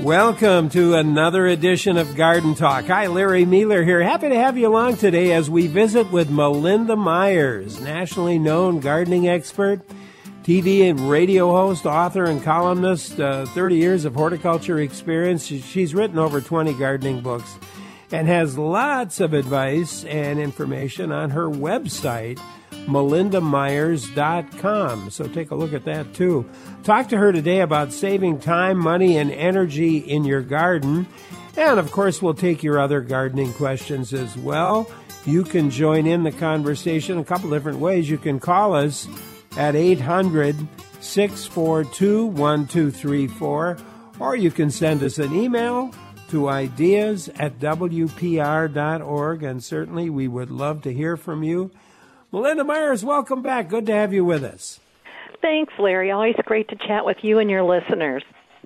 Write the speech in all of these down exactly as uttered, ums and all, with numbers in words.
Welcome to another edition of Garden Talk. Hi, Larry Mueller here. Happy to have you along today as we visit with Melinda Myers, nationally known gardening expert, T V and radio host, author, and columnist, uh, thirty years of horticulture experience. She's written over twenty gardening books and has lots of advice and information on her website, melinda myers dot com. So take a look at that, too. Talk to her today about saving time, money, and energy in your garden. And, of course, we'll take your other gardening questions as well. You can join in the conversation a couple different ways. You can call us at eight hundred, six four two, one two three four, or you can send us an email to ideas at w p r dot org, and certainly we would love to hear from you. Melinda Myers, welcome back. Good to have you with us. Thanks, Larry. Always great to chat with you and your listeners.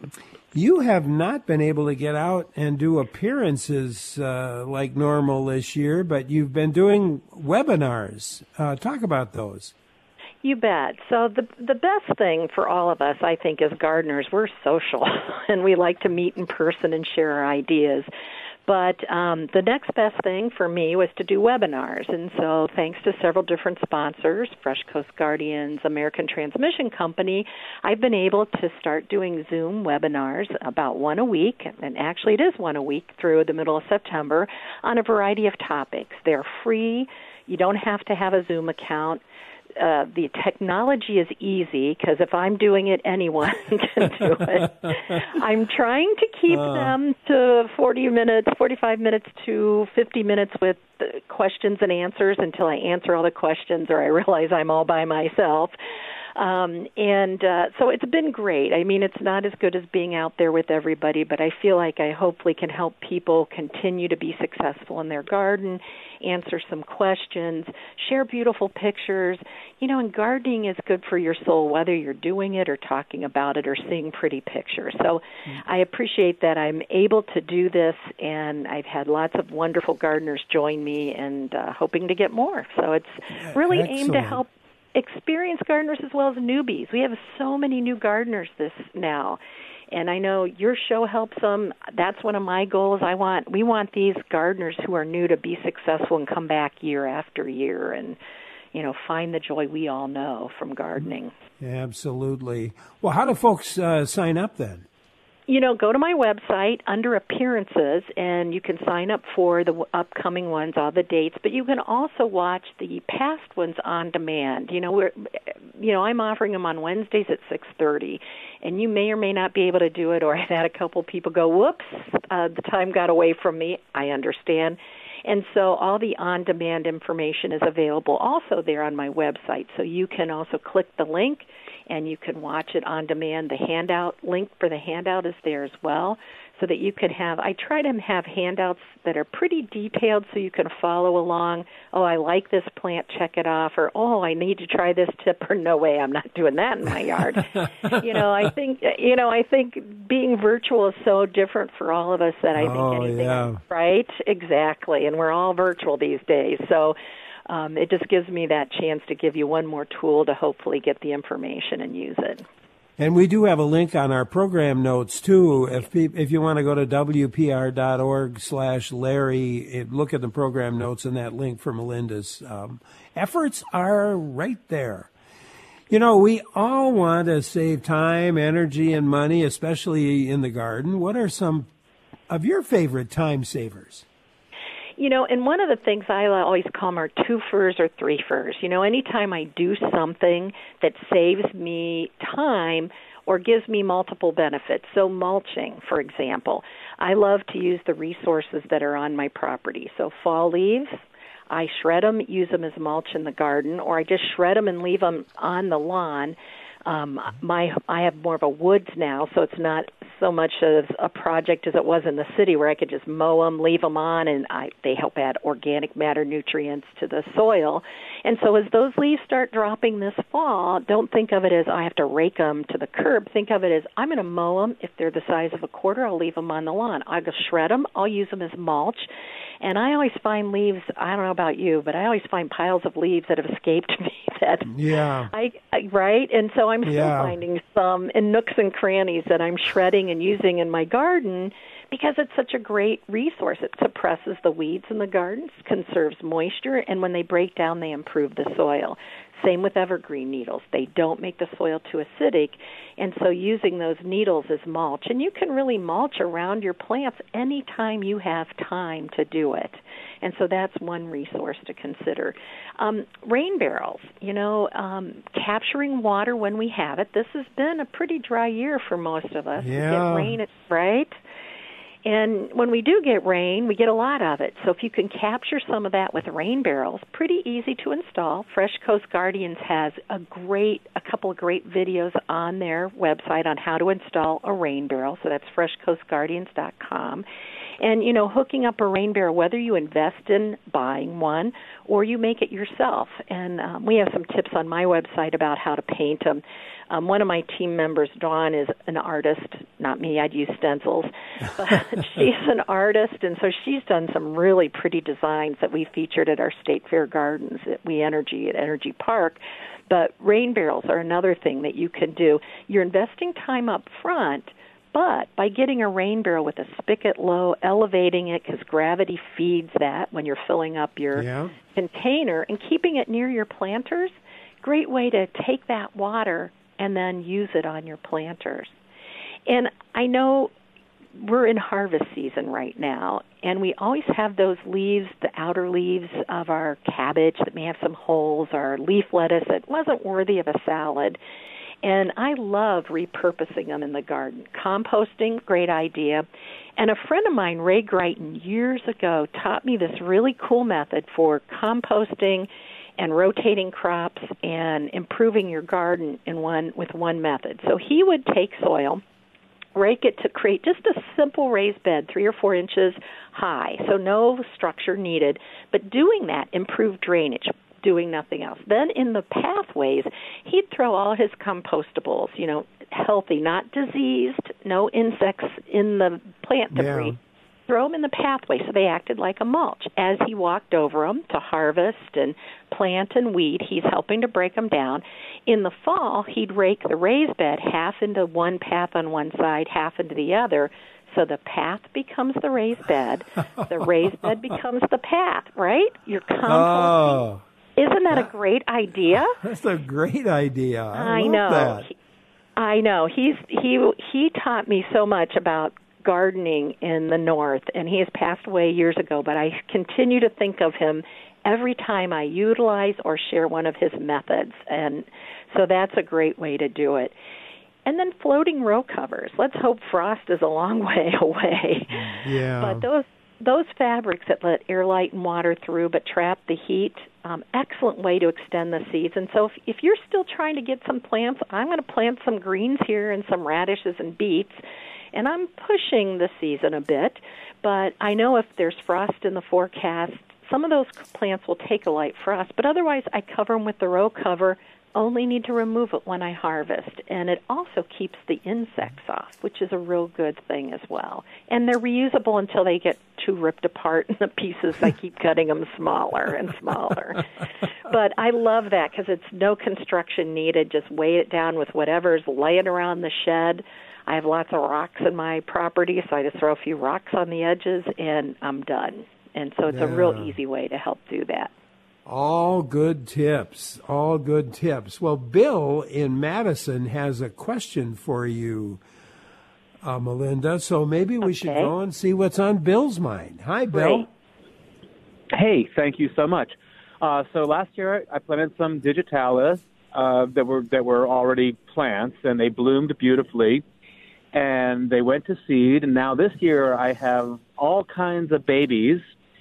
You have not been able to get out and do appearances uh, like normal this year, but you've been doing webinars. Uh, talk about those. You bet. So the the best thing for all of us, I think, as gardeners, we're social, and we like to meet in person and share our ideas. But um, the next best thing for me was to do webinars. And so thanks to several different sponsors, Fresh Coast Guardians, American Transmission Company, I've been able to start doing Zoom webinars about one a week, and actually it is one a week through the middle of September, on a variety of topics. They're free. You don't have to have a Zoom account. Uh, the technology is easy because if I'm doing it, anyone can do it. I'm trying to keep uh. them to forty minutes, forty-five minutes to fifty minutes with questions and answers until I answer all the questions or I realize I'm all by myself. Um, and uh, so it's been great. I mean, it's not as good as being out there with everybody, but I feel like I hopefully can help people continue to be successful in their garden, answer some questions, share beautiful pictures. You know, and gardening is good for your soul, whether you're doing it or talking about it or seeing pretty pictures. So mm-hmm. I appreciate that I'm able to do this, and I've had lots of wonderful gardeners join me and uh, hoping to get more. So it's really Excellent. aimed to help experienced gardeners as well as newbies. We have so many new gardeners this now, and I know your show helps them. That's one of my goals. I want we want these gardeners who are new to be successful and come back year after year and, you know, find the joy we all know from gardening. Yeah, absolutely. Well, how do folks uh, sign up then? You know, go to my website under appearances, and you can sign up for the upcoming ones, all the dates. But you can also watch the past ones on demand. You know, we're, you know, I'm offering them on Wednesdays at six thirty, and you may or may not be able to do it. Or I've had a couple people go, "Whoops, uh, the time got away from me." I understand. And so all the on-demand information is available also there on my website. So you can also click the link, and you can watch it on demand. The handout link for the handout is there as well, so that you can have, I try to have handouts that are pretty detailed so you can follow along. Oh, I like this plant, check it off, or oh, I need to try this tip, or no way, I'm not doing that in my yard. you know, I think, you know, I think being virtual is so different for all of us that I think oh, anything, yeah. right? Exactly, and we're all virtual these days, so Um, it just gives me that chance to give you one more tool to hopefully get the information and use it. And we do have a link on our program notes, too. If pe- if you want to go to w p r dot org slash Larry, look at the program notes, and that link for Melinda's um, efforts are right there. You know, we all want to save time, energy, and money, especially in the garden. What are some of your favorite time savers? You know, and one of the things I always call them are two-fers or three-fers. You know, anytime I do something that saves me time or gives me multiple benefits. So mulching, for example. I love to use the resources that are on my property. So fall leaves, I shred them, use them as mulch in the garden, or I just shred them and leave them on the lawn. Um, my I have more of a woods now, so it's not so much of a project as it was in the city where I could just mow them, leave them on, and I, they help add organic matter nutrients to the soil. And so as those leaves start dropping this fall, don't think of it as I have to rake them to the curb. Think of it as I'm going to mow them. If they're the size of a quarter, I'll leave them on the lawn. I'll go shred them. I'll use them as mulch. And I always find leaves, I don't know about you, but I always find piles of leaves that have escaped me that yeah. I, I right? And so I'm still yeah. finding some in nooks and crannies that I'm shredding and using in my garden because it's such a great resource. It suppresses the weeds in the gardens, conserves moisture, and when they break down, they improve the soil. Same with evergreen needles. They don't make the soil too acidic, and so using those needles as mulch. And you can really mulch around your plants anytime you have time to do it. And so that's one resource to consider. Um, rain barrels, you know, um, capturing water when we have it. This has been a pretty dry year for most of us. Yeah. We get rain, right? And when we do get rain, we get a lot of it. So if you can capture some of that with rain barrels, pretty easy to install. Fresh Coast Guardians has a great, a couple of great videos on their website on how to install a rain barrel. So that's fresh coast guardians dot com. And, you know, hooking up a rain barrel, whether you invest in buying one or you make it yourself. And um, we have some tips on my website about how to paint them. Um, one of my team members, Dawn, is an artist. Not me, I'd use stencils. But she's an artist, and so she's done some really pretty designs that we featured at our State Fair Gardens at We Energy at Energy Park. But rain barrels are another thing that you can do. You're investing time up front, but by getting a rain barrel with a spigot low, elevating it because gravity feeds that when you're filling up your yeah. container, and keeping it near your planters, great way to take that water and then use it on your planters. And I know we're in harvest season right now, and we always have those leaves, the outer leaves of our cabbage that may have some holes, or leaf lettuce that wasn't worthy of a salad. And I love repurposing them in the garden. Composting, great idea. And a friend of mine, Ray Greighton, years ago taught me this really cool method for composting and rotating crops and improving your garden in one with one method. So he would take soil, rake it to create just a simple raised bed, three or four inches high, so no structure needed. But doing that improved drainage, doing nothing else. Then in the pathways, he'd throw all his compostables, you know, healthy, not diseased, no insects in the plant debris. Yeah. Throw them in the pathway so they acted like a mulch. As he walked over them to harvest and plant and weed, he's helping to break them down. In the fall, he'd rake the raised bed half into one path on one side, half into the other, so the path becomes the raised bed. The raised bed becomes the path, right? You're composting. Oh. Isn't that a great idea? That's a great idea. I, I love know. that. He, I know. He's he he taught me so much about gardening in the north, and he has passed away years ago, but I continue to think of him every time I utilize or share one of his methods, and so that's a great way to do it. And then floating row covers. Let's hope frost is a long way away. Yeah. But those those fabrics that let airlight and water through but trap the heat, um, excellent way to extend the season. So if, if you're still trying to get some plants, I'm going to plant some greens here and some radishes and beets, and I'm pushing the season a bit, but I know if there's frost in the forecast, some of those plants will take a light frost, but otherwise I cover them with the row cover, only need to remove it when I harvest, and it also keeps the insects off, which is a real good thing as well. And they're reusable until they get too ripped apart in the pieces. I keep cutting them smaller and smaller. But I love that because it's no construction needed. Just weigh it down with whatever's laying around the shed. I have lots of rocks in my property, so I just throw a few rocks on the edges, and I'm done. And so it's yeah. a real easy way to help do that. All good tips. All good tips. Well, Bill in Madison has a question for you, uh, Melinda. So maybe we okay. should go and see what's on Bill's mind. Hi, Bill. Great. Hey, thank you so much. Uh, so last year I planted some digitalis uh, that were that were already plants, and they bloomed beautifully. And they went to seed, and now this year I have all kinds of babies,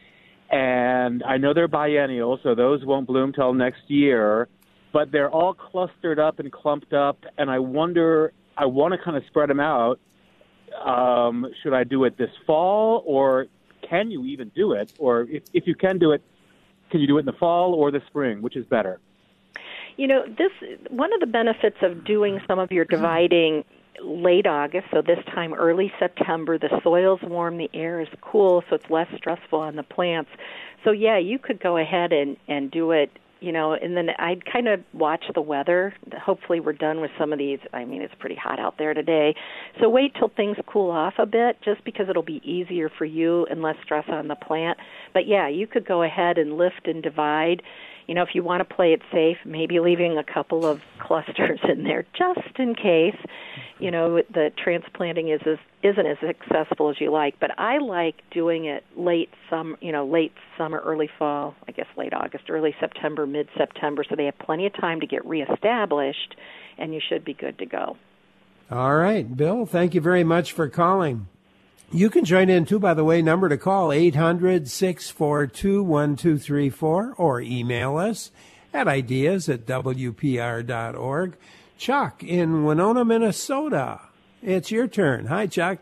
and I know they're biennial, so those won't bloom till next year, but they're all clustered up and clumped up, and I wonder, I want to kind of spread them out. Um, should I do it this fall, or can you even do it? Or if, if you can do it, can you do it in the fall or the spring? Which is better? You know, this one of the benefits of doing some of your dividing late August, so this time early September. The soil's warm, the air is cool, so it's less stressful on the plants. So, yeah, you could go ahead and, and do it, you know, and then I'd kind of watch the weather. Hopefully we're done with some of these. I mean, it's pretty hot out there today. So wait till things cool off a bit, just because it'll be easier for you and less stress on the plant. But, yeah, you could go ahead and lift and divide. You know, if you want to play it safe, maybe leaving a couple of clusters in there just in case, you know, the transplanting is, is, isn't as successful as you like. But I like doing it late summer, you know, late summer, early fall, I guess late August, early September, mid-September, so they have plenty of time to get reestablished, and you should be good to go. All right, Bill, thank you very much for calling. You can join in, too, by the way. Number to call, eight hundred, six four two, one two three four, or email us at ideas at w p r dot org. Chuck in Winona, Minnesota. It's your turn. Hi, Chuck.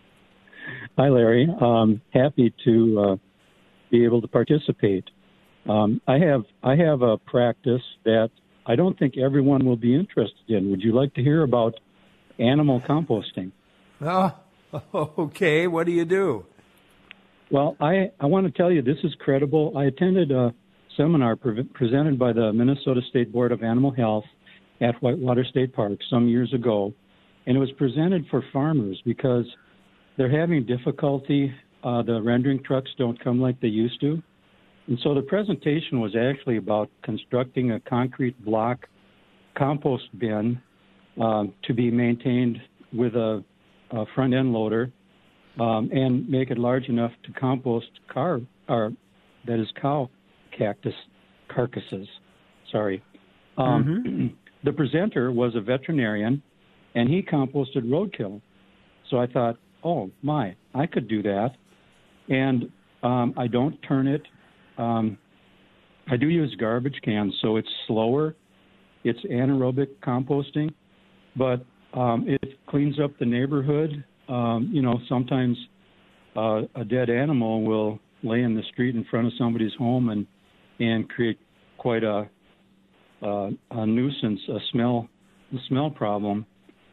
Hi, Larry. Um, happy to uh, be able to participate. Um, I have I have a practice that I don't think everyone will be interested in. Would you like to hear about animal composting? Oh. Okay, what do you do? Well, I, I want to tell you this is credible. I attended a seminar pre- presented by the Minnesota State Board of Animal Health at Whitewater State Park some years ago, and it was presented for farmers because they're having difficulty. Uh, the rendering trucks don't come like they used to. And so the presentation was actually about constructing a concrete block compost bin uh, to be maintained with a Uh, front end loader, um, and make it large enough to compost car, or that is cow cactus carcasses. Sorry. Um, mm-hmm. The presenter was a veterinarian, and he composted roadkill. So I thought, oh my, I could do that. And um, I don't turn it. Um, I do use garbage cans, so it's slower. It's anaerobic composting, but Um, it cleans up the neighborhood. Um, you know, sometimes uh, a dead animal will lay in the street in front of somebody's home and and create quite a uh, a nuisance, a smell, a smell problem.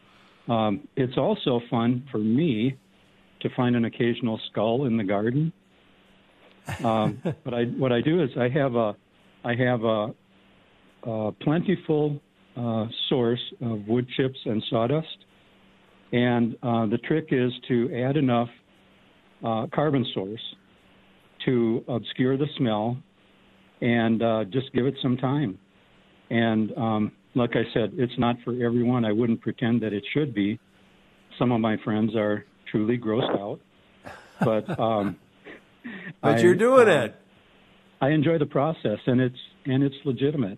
Um, it's also fun for me to find an occasional skull in the garden. Um, but I, what I do is I have a I have a, a plentiful Uh, source of wood chips and sawdust. And uh, the trick is to add enough uh, carbon source to obscure the smell and uh, just give it some time. And um, like I said, it's not for everyone. I wouldn't pretend that it should be. Some of my friends are truly grossed out. But um, but I, you're doing uh, it. I enjoy the process, and it's and it's legitimate.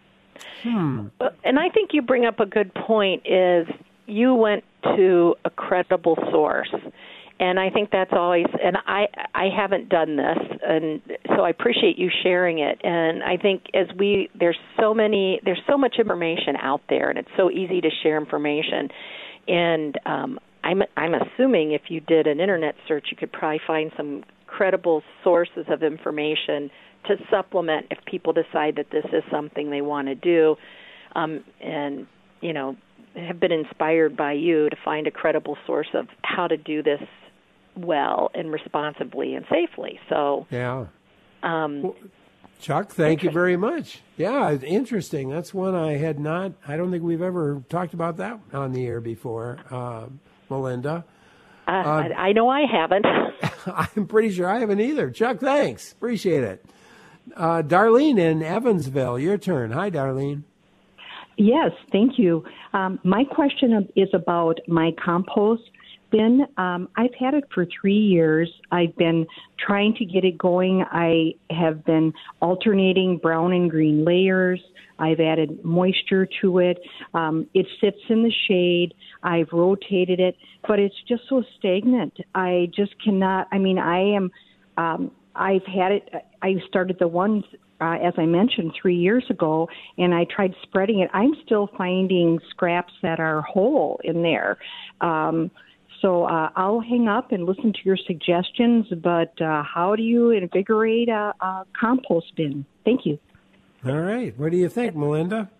Hmm. And I think you bring up a good point is you went to a credible source. And I think that's always, and I I haven't done this, and so I appreciate you sharing it. And I think as we, there's so many, there's so much information out there, and it's so easy to share information. And um, I'm I'm assuming if you did an internet search, you could probably find some credible sources of information to supplement if people decide that this is something they want to do, um, and, you know, have been inspired by you to find a credible source of how to do this well and responsibly and safely. So, yeah. Um, well, Chuck, thank you very much. Yeah, interesting. That's one I had not, I don't think we've ever talked about that on the air before, uh, Melinda. Uh, uh, I, I know I haven't. I'm pretty sure I haven't either. Chuck, thanks. Appreciate it. Uh, Darlene in Evansville, your turn. Hi, Darlene. Yes, thank you. Um, my question is about my compost bin. Um, I've had it for three years. I've been trying to get it going. I have been alternating brown and green layers. I've added moisture to it. Um, it sits in the shade. I've rotated it, but it's just so stagnant. I just cannot, I mean, I am, um, I've had it, I started the ones, uh, as I mentioned, three years ago, and I tried spreading it. I'm still finding scraps that are whole in there. Um, so uh, I'll hang up and listen to your suggestions, but uh, how do you invigorate a, a compost bin? Thank you. All right. What do you think, Melinda?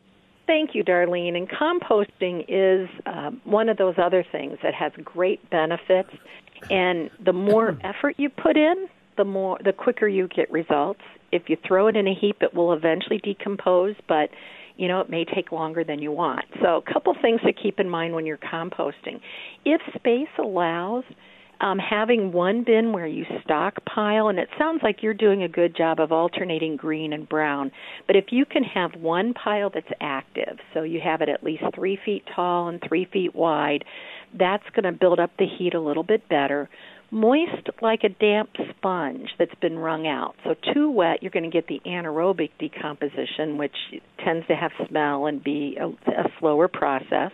Thank you, Darlene. And composting is um, one of those other things that has great benefits. And the more effort you put in, the more, the quicker you get results. If you throw it in a heap, it will eventually decompose, but you know, it may take longer than you want. So a couple things to keep in mind when you're composting. If space allows, um, having one bin where you stockpile, and it sounds like you're doing a good job of alternating green and brown, but if you can have one pile that's active, so you have it at least three feet tall and three feet wide, that's going to build up the heat a little bit better. Moist like a damp sponge that's been wrung out. So too wet, you're going to get the anaerobic decomposition, which tends to have smell and be a, a slower process.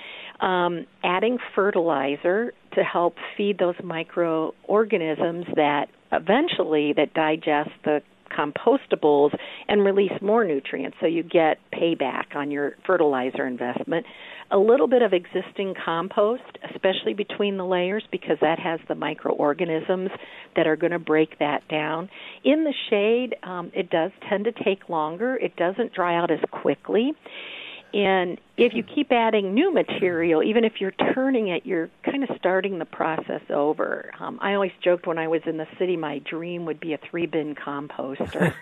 Um, adding fertilizer to help feed those microorganisms that eventually that digest the compostables and release more nutrients, so you get payback on your fertilizer investment. A little bit of existing compost, especially between the layers, because that has the microorganisms that are going to break that down. In the shade, um, it does tend to take longer. It doesn't dry out as quickly. And if you keep adding new material, even if you're turning it, you're kind of starting the process over. Um, I always joked when I was in the city, my dream would be a three-bin composter.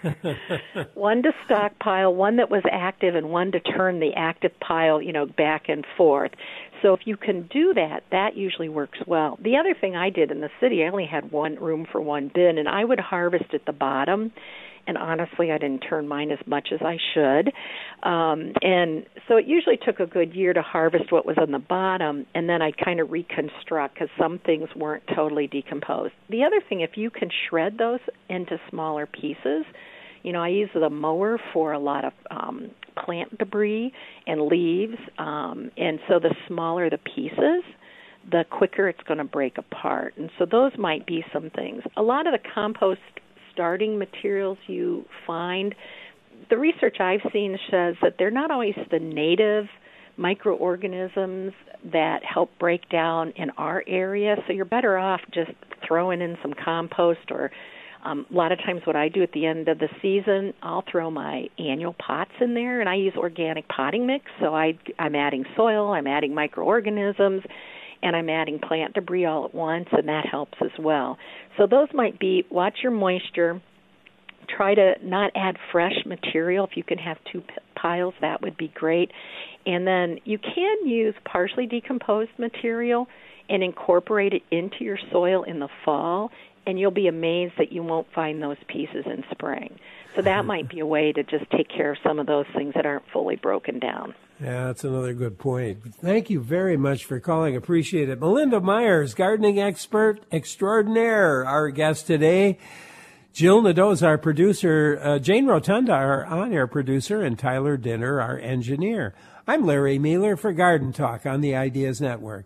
One to stockpile, one that was active, and one to turn the active pile, you know, back and forth. So if you can do that, that usually works well. The other thing I did in the city, I only had one room for one bin, and I would harvest at the bottom. And honestly, I didn't turn mine as much as I should. Um, and so it usually took a good year to harvest what was on the bottom, and then I'd kind of reconstruct because some things weren't totally decomposed. The other thing, if you can shred those into smaller pieces, you know, I use the mower for a lot of um, plant debris and leaves, um, and so the smaller the pieces, the quicker it's going to break apart. And so those might be some things. A lot of the compost starting materials you find, the research I've seen says that they're not always the native microorganisms that help break down in our area, so you're better off just throwing in some compost or um, a lot of times what I do at the end of the season, I'll throw my annual pots in there, and I use organic potting mix, so I, I'm adding soil, I'm adding microorganisms, and I'm adding plant debris all at once, and that helps as well. So those might be, watch your moisture, try to not add fresh material. If you can have two p- piles, that would be great. And then you can use partially decomposed material and incorporate it into your soil in the fall, and you'll be amazed that you won't find those pieces in spring. So that might be a way to just take care of some of those things that aren't fully broken down. Yeah, that's another good point. Thank you very much for calling. Appreciate it. Melinda Myers, gardening expert extraordinaire, our guest today. Jill Nadeau, our producer. Uh, Jane Rotunda, our on-air producer, and Tyler Dinner, our engineer. I'm Larry Mueller for Garden Talk on the Ideas Network.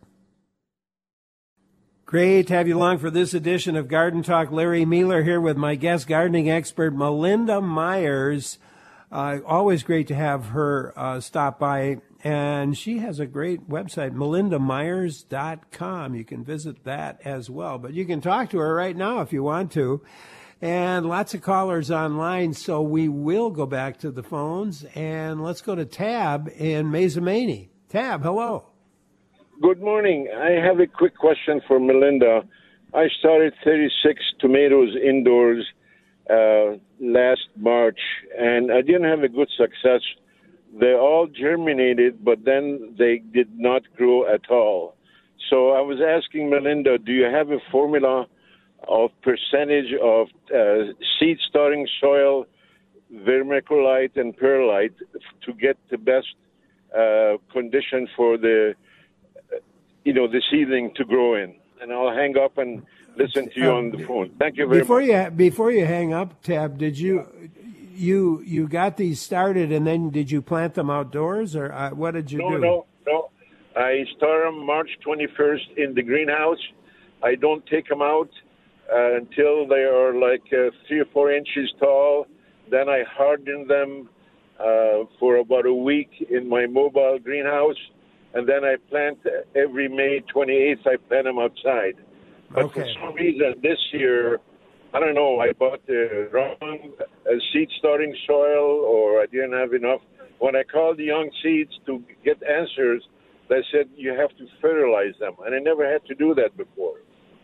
Great to have you along for this edition of Garden Talk. Larry Mueller here with my guest gardening expert, Melinda Myers. Uh, always great to have her uh, stop by. And she has a great website, melinda myers dot com. You can visit that as well. But you can talk to her right now if you want to. And lots of callers online, so we will go back to the phones. And let's go to Tab in Mazomanie. Tab, hello. Good morning. I have a quick question for Melinda. I started thirty-six tomatoes indoors uh, last March, and I didn't have a good success. They all germinated, but then they did not grow at all. So I was asking Melinda, do you have a formula of percentage of uh, seed-starting soil, vermiculite, and perlite to get the best uh, condition for the you know, the seedling to grow in? And I'll hang up and listen to you um, on the phone. Thank you very before much. You, before you hang up, Tab, did you, you you got these started and then did you plant them outdoors, or uh, what did you no, do? No, no, no. I start them March twenty-first in the greenhouse. I don't take them out uh, until they are like uh, three or four inches tall. Then I harden them uh, for about a week in my mobile greenhouse. And then I plant every May twenty-eighth, I plant them outside. But okay. For some reason this year, I don't know, I bought the wrong uh, seed starting soil, or I didn't have enough when I called the young seeds to get answers, they said you have to fertilize them, and I never had to do that before.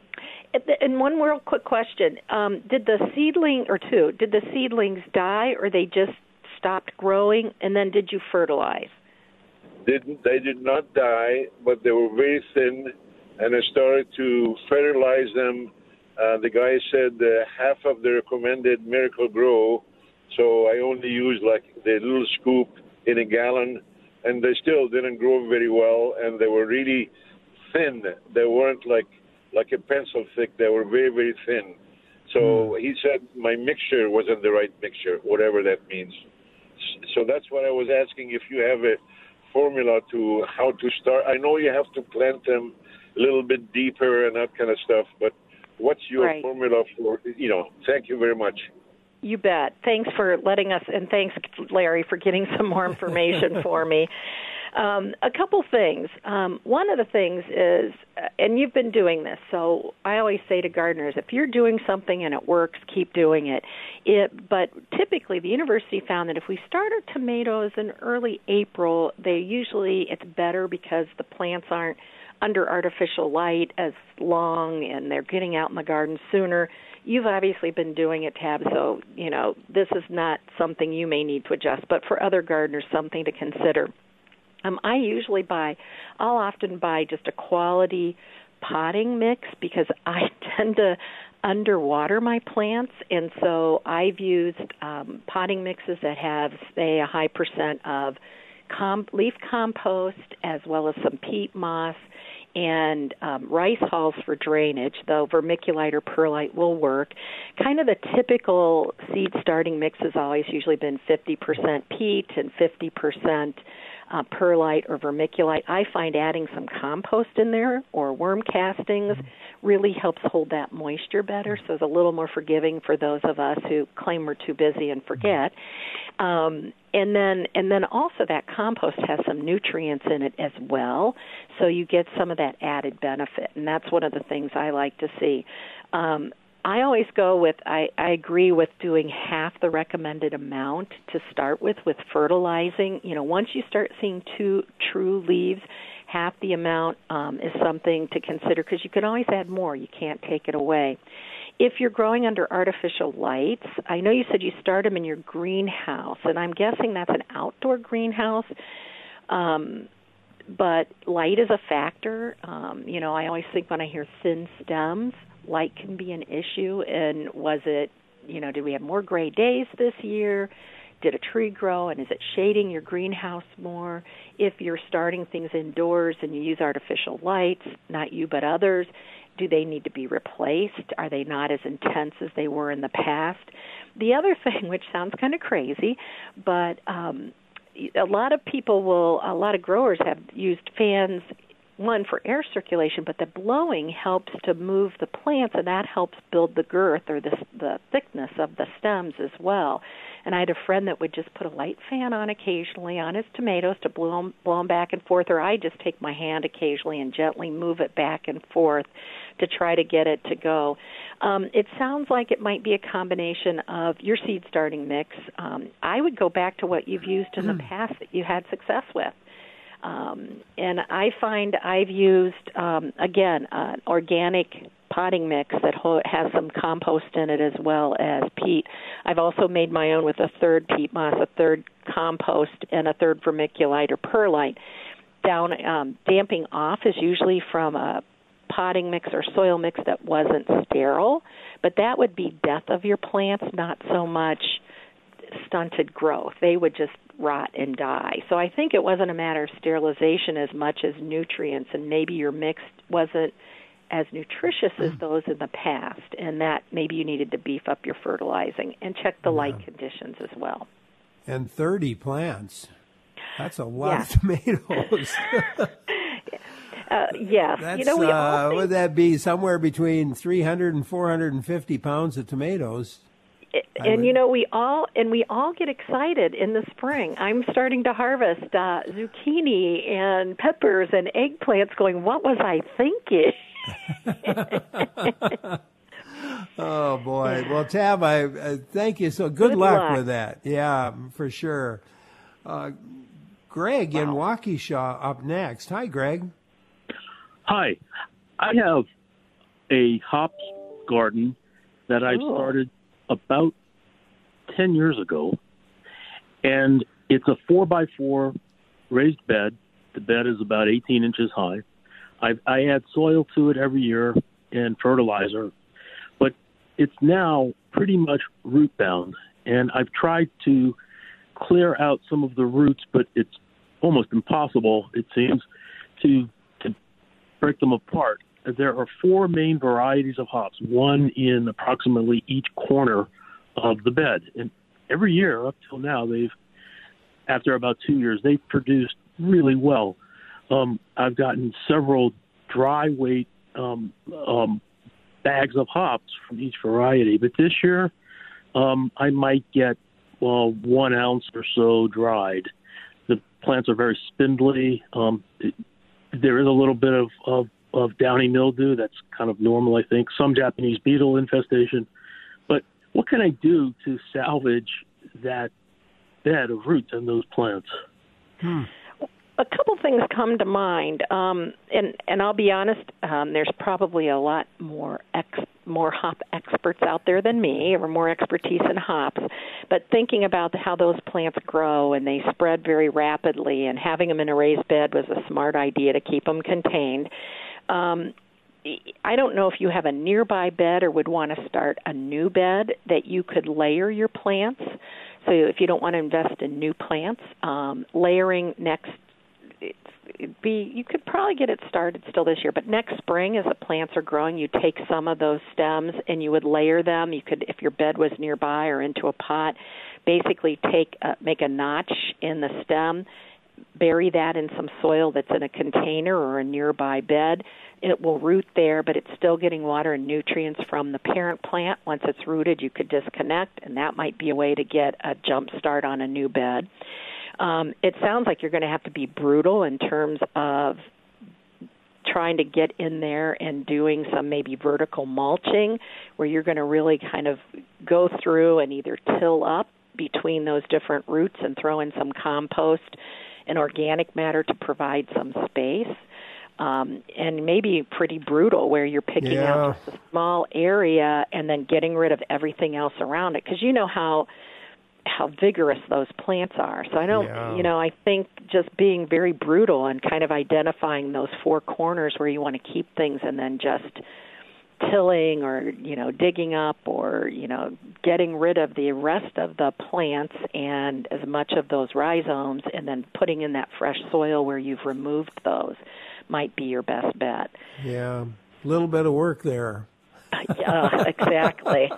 And one real quick question: um, Did the seedling, or two, did the seedlings die, or they just stopped growing? And then did you fertilize? Didn't they did not die, but they were very thin, and I started to fertilize them. Uh, the guy said uh, half of the recommended Miracle Grow, so I only used like the little scoop in a gallon, and they still didn't grow very well, and they were really thin. They weren't like like a pencil thick. They were very, very thin. So mm. he said my mixture wasn't the right mixture, whatever that means. So that's what I was asking, if you have a formula to how to start. I know you have to plant them a little bit deeper and that kind of stuff, but what's your right. formula for, you know, thank you very much. You bet. Thanks for letting us, and thanks, Larry, for getting some more information for me. Um, a couple things. Um, one of the things is, and you've been doing this, so I always say to gardeners, if you're doing something and it works, keep doing it. It but typically, the university found that if we start our tomatoes in early April, they usually, it's better because the plants aren't under artificial light as long, and they're getting out in the garden sooner. You've obviously been doing it, Tab, so, you know, this is not something you may need to adjust, but for other gardeners, something to consider. Um, I usually buy, I'll often buy just a quality potting mix because I tend to underwater my plants, and so I've used um, potting mixes that have, say, a high percent of com- leaf compost as well as some peat moss and um, rice hulls for drainage, though vermiculite or perlite will work. Kind of the typical seed starting mix has always usually been fifty percent peat and fifty percent uh, perlite or vermiculite. I find adding some compost in there or worm castings really helps hold that moisture better, so it's a little more forgiving for those of us who claim we're too busy and forget. Um, and then and then also that compost has some nutrients in it as well, so you get some of that added benefit, and that's one of the things I like to see. Um, I always go with, I, I agree with doing half the recommended amount to start with, with fertilizing. You know, once you start seeing two true leaves, half the amount um, is something to consider because you can always add more. You can't take it away. If you're growing under artificial lights, I know you said you start them in your greenhouse, and I'm guessing that's an outdoor greenhouse, um, but light is a factor. Um, you know, I always think when I hear thin stems, light can be an issue, and was it, you know, did we have more gray days this year? Did a tree grow, and is it shading your greenhouse more? If you're starting things indoors and you use artificial lights, not you but others, do they need to be replaced? Are they not as intense as they were in the past? The other thing, which sounds kind of crazy, but um, a lot of people will, a lot of growers have used fans, one for air circulation, but the blowing helps to move the plants, and that helps build the girth or the, the thickness of the stems as well. And I had a friend that would just put a light fan on occasionally on his tomatoes to blow them, blow them back and forth, or I just take my hand occasionally and gently move it back and forth to try to get it to go. Um, it sounds like it might be a combination of your seed starting mix. Um, I would go back to what you've used in the past that you had success with. Um, and I find I've used, um, again, an organic potting mix that ho- has some compost in it as well as peat. I've also made my own with a third peat moss, a third compost, and a third vermiculite or perlite. Down, um, damping off is usually from a potting mix or soil mix that wasn't sterile, but that would be death of your plants, not so much stunted growth. They would just rot and die. So I think it wasn't a matter of sterilization as much as nutrients, and maybe your mix wasn't as nutritious as those in the past, and that maybe you needed to beef up your fertilizing and check the yeah. light conditions as well. And thirty plants. That's a lot yeah. of tomatoes. Uh, yes. That's, you know, we all uh, think, would that be somewhere between three hundred and four hundred fifty pounds of tomatoes? And, you know, we all and we all get excited in the spring. I'm starting to harvest uh, zucchini and peppers and eggplants going, what was I thinking? Oh, boy. Well, Tab, I uh, thank you. So good, good luck, luck with that. Yeah, for sure. Uh, Greg wow. in Waukesha up next. Hi, Greg. Hi. I have a hops garden that I Ooh. started about ten years ago, and it's a four by four raised bed. The bed is about eighteen inches high. I, I add soil to it every year and fertilizer, but it's now pretty much root bound, and I've tried to clear out some of the roots, but it's almost impossible, it seems, to to break them apart. There are four main varieties of hops, one in approximately each corner of the bed. And every year up till now, they've, after about two years, they've produced really well. Um, I've gotten several dry weight um, um, bags of hops from each variety. But this year, um, I might get, well, one ounce or so dried. The plants are very spindly. Um, it, there is a little bit of, of of downy mildew. That's kind of normal, I think. Some Japanese beetle infestation. But what can I do to salvage that bed of roots and those plants? Hmm. A couple things come to mind, um, and and I'll be honest. Um, there's probably a lot more ex, more hop experts out there than me, or more expertise in hops. But thinking about how those plants grow and they spread very rapidly, and having them in a raised bed was a smart idea to keep them contained. Um, I don't know if you have a nearby bed or would want to start a new bed that you could layer your plants. So if you don't want to invest in new plants, um, layering next. It'd be you could probably get it started still this year, but next spring as the plants are growing, you take some of those stems and you would layer them. You could, if your bed was nearby or into a pot, basically take a, make a notch in the stem, bury that in some soil that's in a container or a nearby bed. It will root there, but it's still getting water and nutrients from the parent plant. Once it's rooted, you could disconnect, and that might be a way to get a jump start on a new bed. Um, it sounds like you're going to have to be brutal in terms of trying to get in there and doing some maybe vertical mulching, where you're going to really kind of go through and either till up between those different roots and throw in some compost and organic matter to provide some space. Um, and maybe pretty brutal, where you're picking yeah. out just a small area and then getting rid of everything else around it, because you know how how vigorous those plants are. So I don't, yeah. you know, I think just being very brutal and kind of identifying those four corners where you want to keep things, and then just tilling or, you know, digging up or, you know, getting rid of the rest of the plants and as much of those rhizomes, and then putting in that fresh soil where you've removed those might be your best bet. Yeah, a little bit of work there. uh, exactly.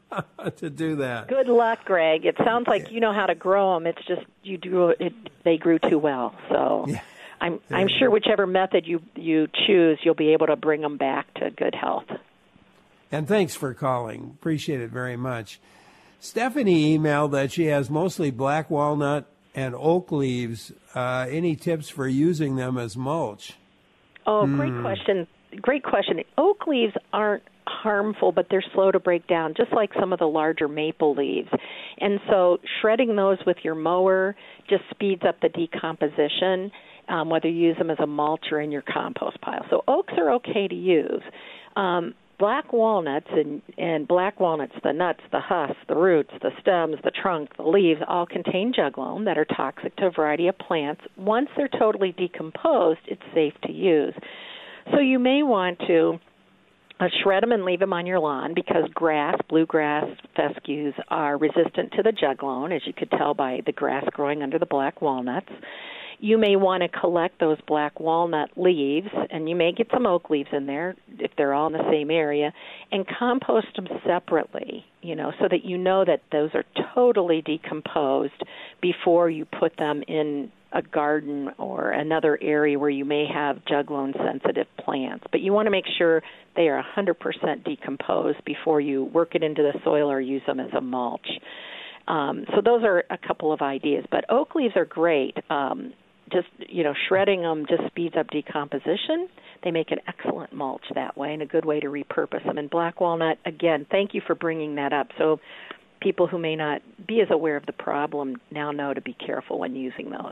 to do that. Good luck, Greg. It sounds like you know how to grow them. It's just you do it. They grew too well. So yeah. I'm yeah. I'm sure whichever method you you choose, you'll be able to bring them back to good health. And thanks for calling. Appreciate it very much. Stephanie emailed that she has mostly black walnut and oak leaves. Uh, any tips for using them as mulch? Oh, great mm. question. Great question. Oak leaves aren't harmful, but they're slow to break down, just like some of the larger maple leaves. And so shredding those with your mower just speeds up the decomposition, um, whether you use them as a mulch or in your compost pile. So oaks are okay to use. Um, black walnuts and, and black walnuts, the nuts, the husks, the roots, the stems, the trunk, the leaves, all contain juglone that are toxic to a variety of plants. Once they're totally decomposed, it's safe to use. So you may want to Uh, shred them and leave them on your lawn, because grass, bluegrass, fescues are resistant to the juglone, as you could tell by the grass growing under the black walnuts. You may want to collect those black walnut leaves, and you may get some oak leaves in there if they're all in the same area, and compost them separately, you know, so that you know that those are totally decomposed before you put them in a garden or another area where you may have juglone-sensitive plants. But you want to make sure they are one hundred percent decomposed before you work it into the soil or use them as a mulch. Um, so those are a couple of ideas. But oak leaves are great. Um, just, you know, shredding them just speeds up decomposition. They make an excellent mulch that way and a good way to repurpose them. And black walnut, again, thank you for bringing that up. So people who may not be as aware of the problem now know to be careful when using those.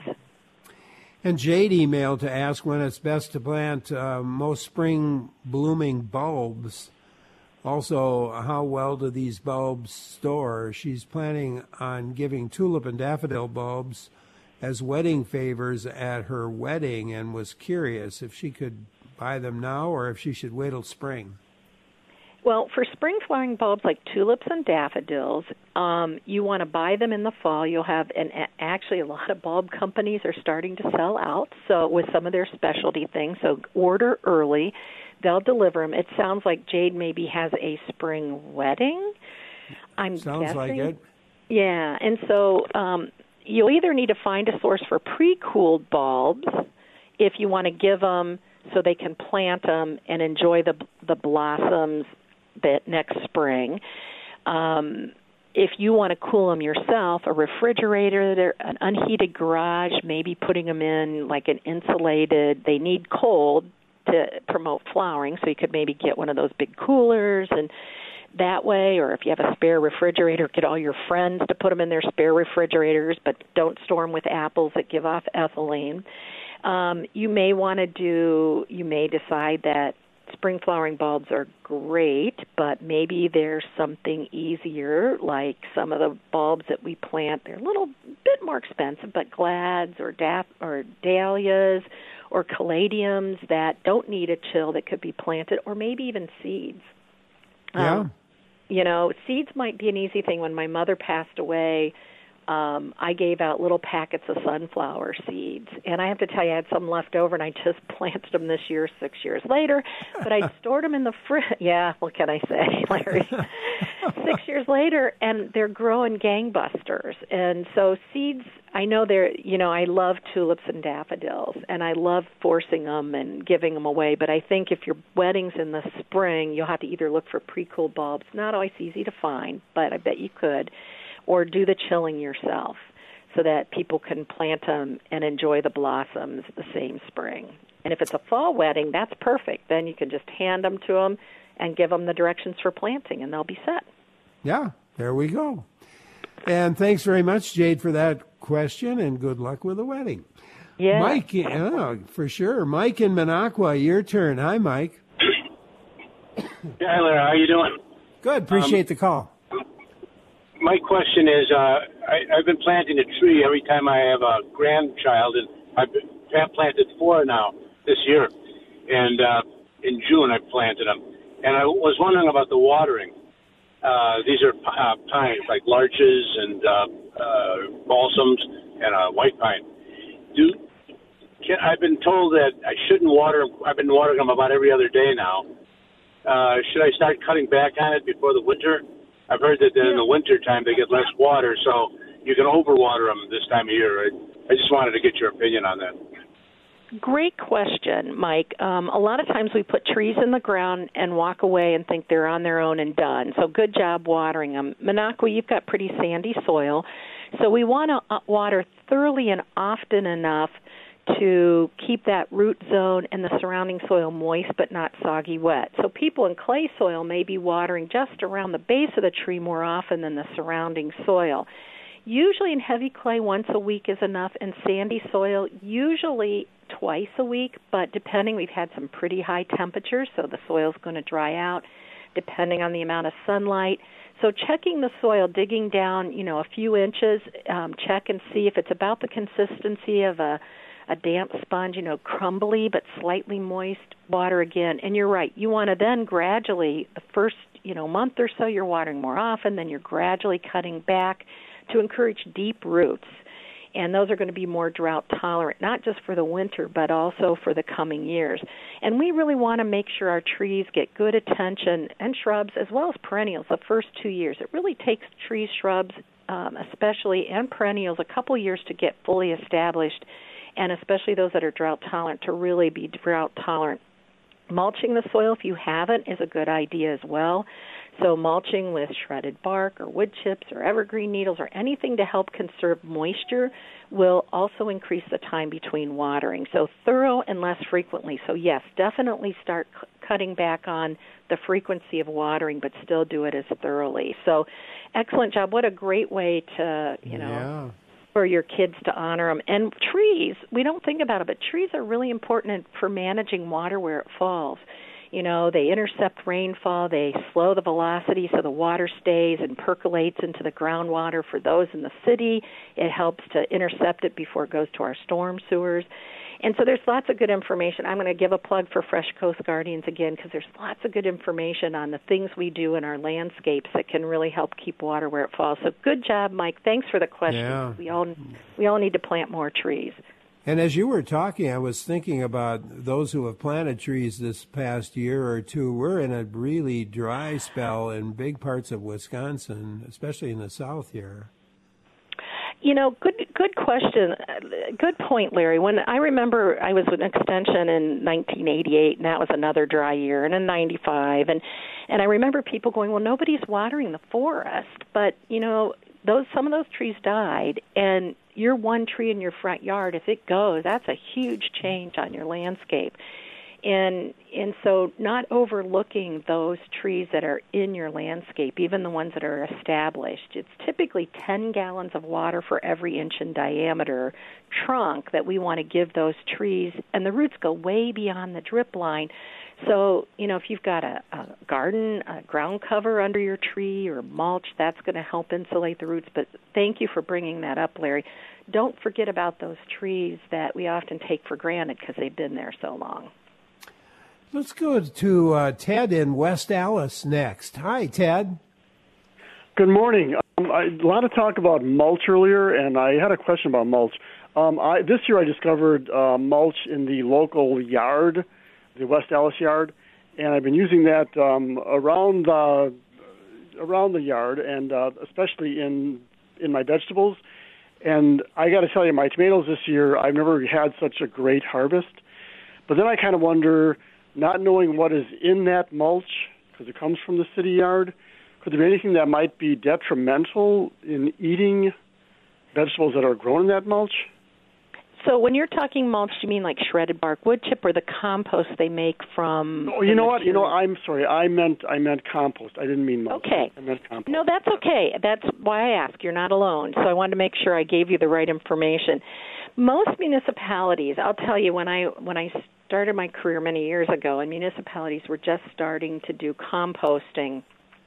And Jade emailed to ask when it's best to plant uh, most spring blooming bulbs. Also, how well do these bulbs store? She's planning on giving tulip and daffodil bulbs as wedding favors at her wedding and was curious if she could buy them now or if she should wait till spring. Well, for spring flowering bulbs like tulips and daffodils, um, you want to buy them in the fall. You'll have, and actually a lot of bulb companies are starting to sell out, so with some of their specialty things. So order early. They'll deliver them. It sounds like Jade maybe has a spring wedding. I'm Sounds guessing. like it. Yeah, and so um, you'll either need to find a source for pre-cooled bulbs if you want to give them so they can plant them and enjoy the the blossoms that next spring. Um, if you want to cool them yourself, a refrigerator, an unheated garage, maybe putting them in like an insulated, they need cold to promote flowering, so you could maybe get one of those big coolers and that way, or if you have a spare refrigerator, get all your friends to put them in their spare refrigerators, but don't store them with apples that give off ethylene. Um, you may want to do, you may decide that spring flowering bulbs are great, but maybe there's something easier, like some of the bulbs that we plant. They're a little bit more expensive, but glads or dap or dahlias or caladiums that don't need a chill that could be planted, or maybe even seeds. Yeah. Um, you know, seeds might be an easy thing. When my mother passed away, Um, I gave out little packets of sunflower seeds, and I have to tell you, I had some left over, and I just planted them this year, six years later. But I stored them in the fridge. Yeah, what can I say, Larry? Six years later, and they're growing gangbusters. And so seeds, I know they're, you know, I love tulips and daffodils, and I love forcing them and giving them away. But I think if your wedding's in the spring, you'll have to either look for pre-cooled bulbs. Not always easy to find, but I bet you could. Or do the chilling yourself so that people can plant them and enjoy the blossoms the same spring. And if it's a fall wedding, that's perfect. Then you can just hand them to them and give them the directions for planting, and they'll be set. Yeah, there we go. And thanks very much, Jade, for that question, and good luck with the wedding. Yeah. Mike, yeah, for sure. Mike in Minocqua, your turn. Hi, Mike. Yeah, Larry, how you doing? Good, appreciate um, the call. My question is, uh, I, I've been planting a tree every time I have a grandchild, and I've been, I've planted four now this year. And uh, in June I planted them. And I was wondering about the watering. Uh, these are uh, pines, like larches and uh, uh, balsams and uh, white pine. Do can, I've been told that I shouldn't water them. I've been watering them about every other day now. Uh, should I start cutting back on it before the winter? I've heard that in the winter time they get less water, so you can overwater them this time of year. I, I just wanted to get your opinion on that. Great question, Mike. Um, a lot of times we put trees in the ground and walk away and think they're on their own and done. So good job watering them. Minocqua, you've got pretty sandy soil, so we want to water thoroughly and often enough to keep that root zone and the surrounding soil moist but not soggy wet. So people in clay soil may be watering just around the base of the tree more often than the surrounding soil. Usually in heavy clay, once a week is enough. In sandy soil, usually twice a week, but depending, we've had some pretty high temperatures, so the soil's going to dry out depending on the amount of sunlight. So checking the soil, digging down, you know, a few inches, um, check and see if it's about the consistency of a a damp sponge, you know, crumbly but slightly moist, water again. And you're right, you want to then gradually, the first, you know, month or so you're watering more often, then you're gradually cutting back to encourage deep roots. And those are going to be more drought tolerant, not just for the winter, but also for the coming years. And we really want to make sure our trees get good attention, and shrubs as well as perennials, the first two years. It really takes trees, shrubs, um, especially, and perennials a couple years to get fully established, and especially those that are drought tolerant to really be drought tolerant. Mulching the soil, if you haven't, is a good idea as well. So mulching with shredded bark or wood chips or evergreen needles or anything to help conserve moisture will also increase the time between watering. So thorough and less frequently. So yes, definitely start c- cutting back on the frequency of watering, but still do it as thoroughly. So, excellent job. What a great way to, you know, Yeah. for your kids to honor them. And trees, we don't think about it, but trees are really important for managing water where it falls. You know, they intercept rainfall, they slow the velocity so the water stays and percolates into the groundwater. For those in the city, it helps to intercept it before it goes to our storm sewers. And so there's lots of good information. I'm going to give a plug for Fresh Coast Guardians again, because there's lots of good information on the things we do in our landscapes that can really help keep water where it falls. So good job, Mike. Thanks for the question. Yeah. We all we all need to plant more trees. And as you were talking, I was thinking about those who have planted trees this past year or two. We're in a really dry spell in big parts of Wisconsin, especially in the south here. You know, good good question. Good point, Larry. When I remember I was with an extension in nineteen eighty-eight, and that was another dry year, and in ninety-five, and and I remember people going, well, nobody's watering the forest, but you know, those some of those trees died, and your one tree in your front yard, if it goes, that's a huge change on your landscape. And and so not overlooking those trees that are in your landscape, even the ones that are established. It's typically ten gallons of water for every inch in diameter trunk that we want to give those trees, and the roots go way beyond the drip line. So, you know, if you've got a, a garden, a ground cover under your tree or mulch, that's going to help insulate the roots. But thank you for bringing that up, Larry. Don't forget about those trees that we often take for granted because they've been there so long. Let's go to uh, Ted in West Allis next. Hi, Ted. Good morning. Um, I, a lot of talk about mulch earlier, and I had a question about mulch. Um, I, this year I discovered uh, mulch in the local yard, the West Allis yard, and I've been using that um, around the around the yard, and uh, especially in in my vegetables. And I got to tell you, my tomatoes this year, I've never had such a great harvest. But then I kind of wonder, not knowing what is in that mulch, because it comes from the city yard, could there be anything that might be detrimental in eating vegetables that are grown in that mulch? So when you're talking mulch, do you mean like shredded bark wood chip or the compost they make from? Oh, you know what? You know, I'm sorry. I meant I meant compost. I didn't mean mulch. Okay. I meant compost. No, that's okay. That's why I ask. You're not alone. So I wanted to make sure I gave you the right information. Most municipalities, I'll tell you, when I when I started my career many years ago, and municipalities were just starting to do composting,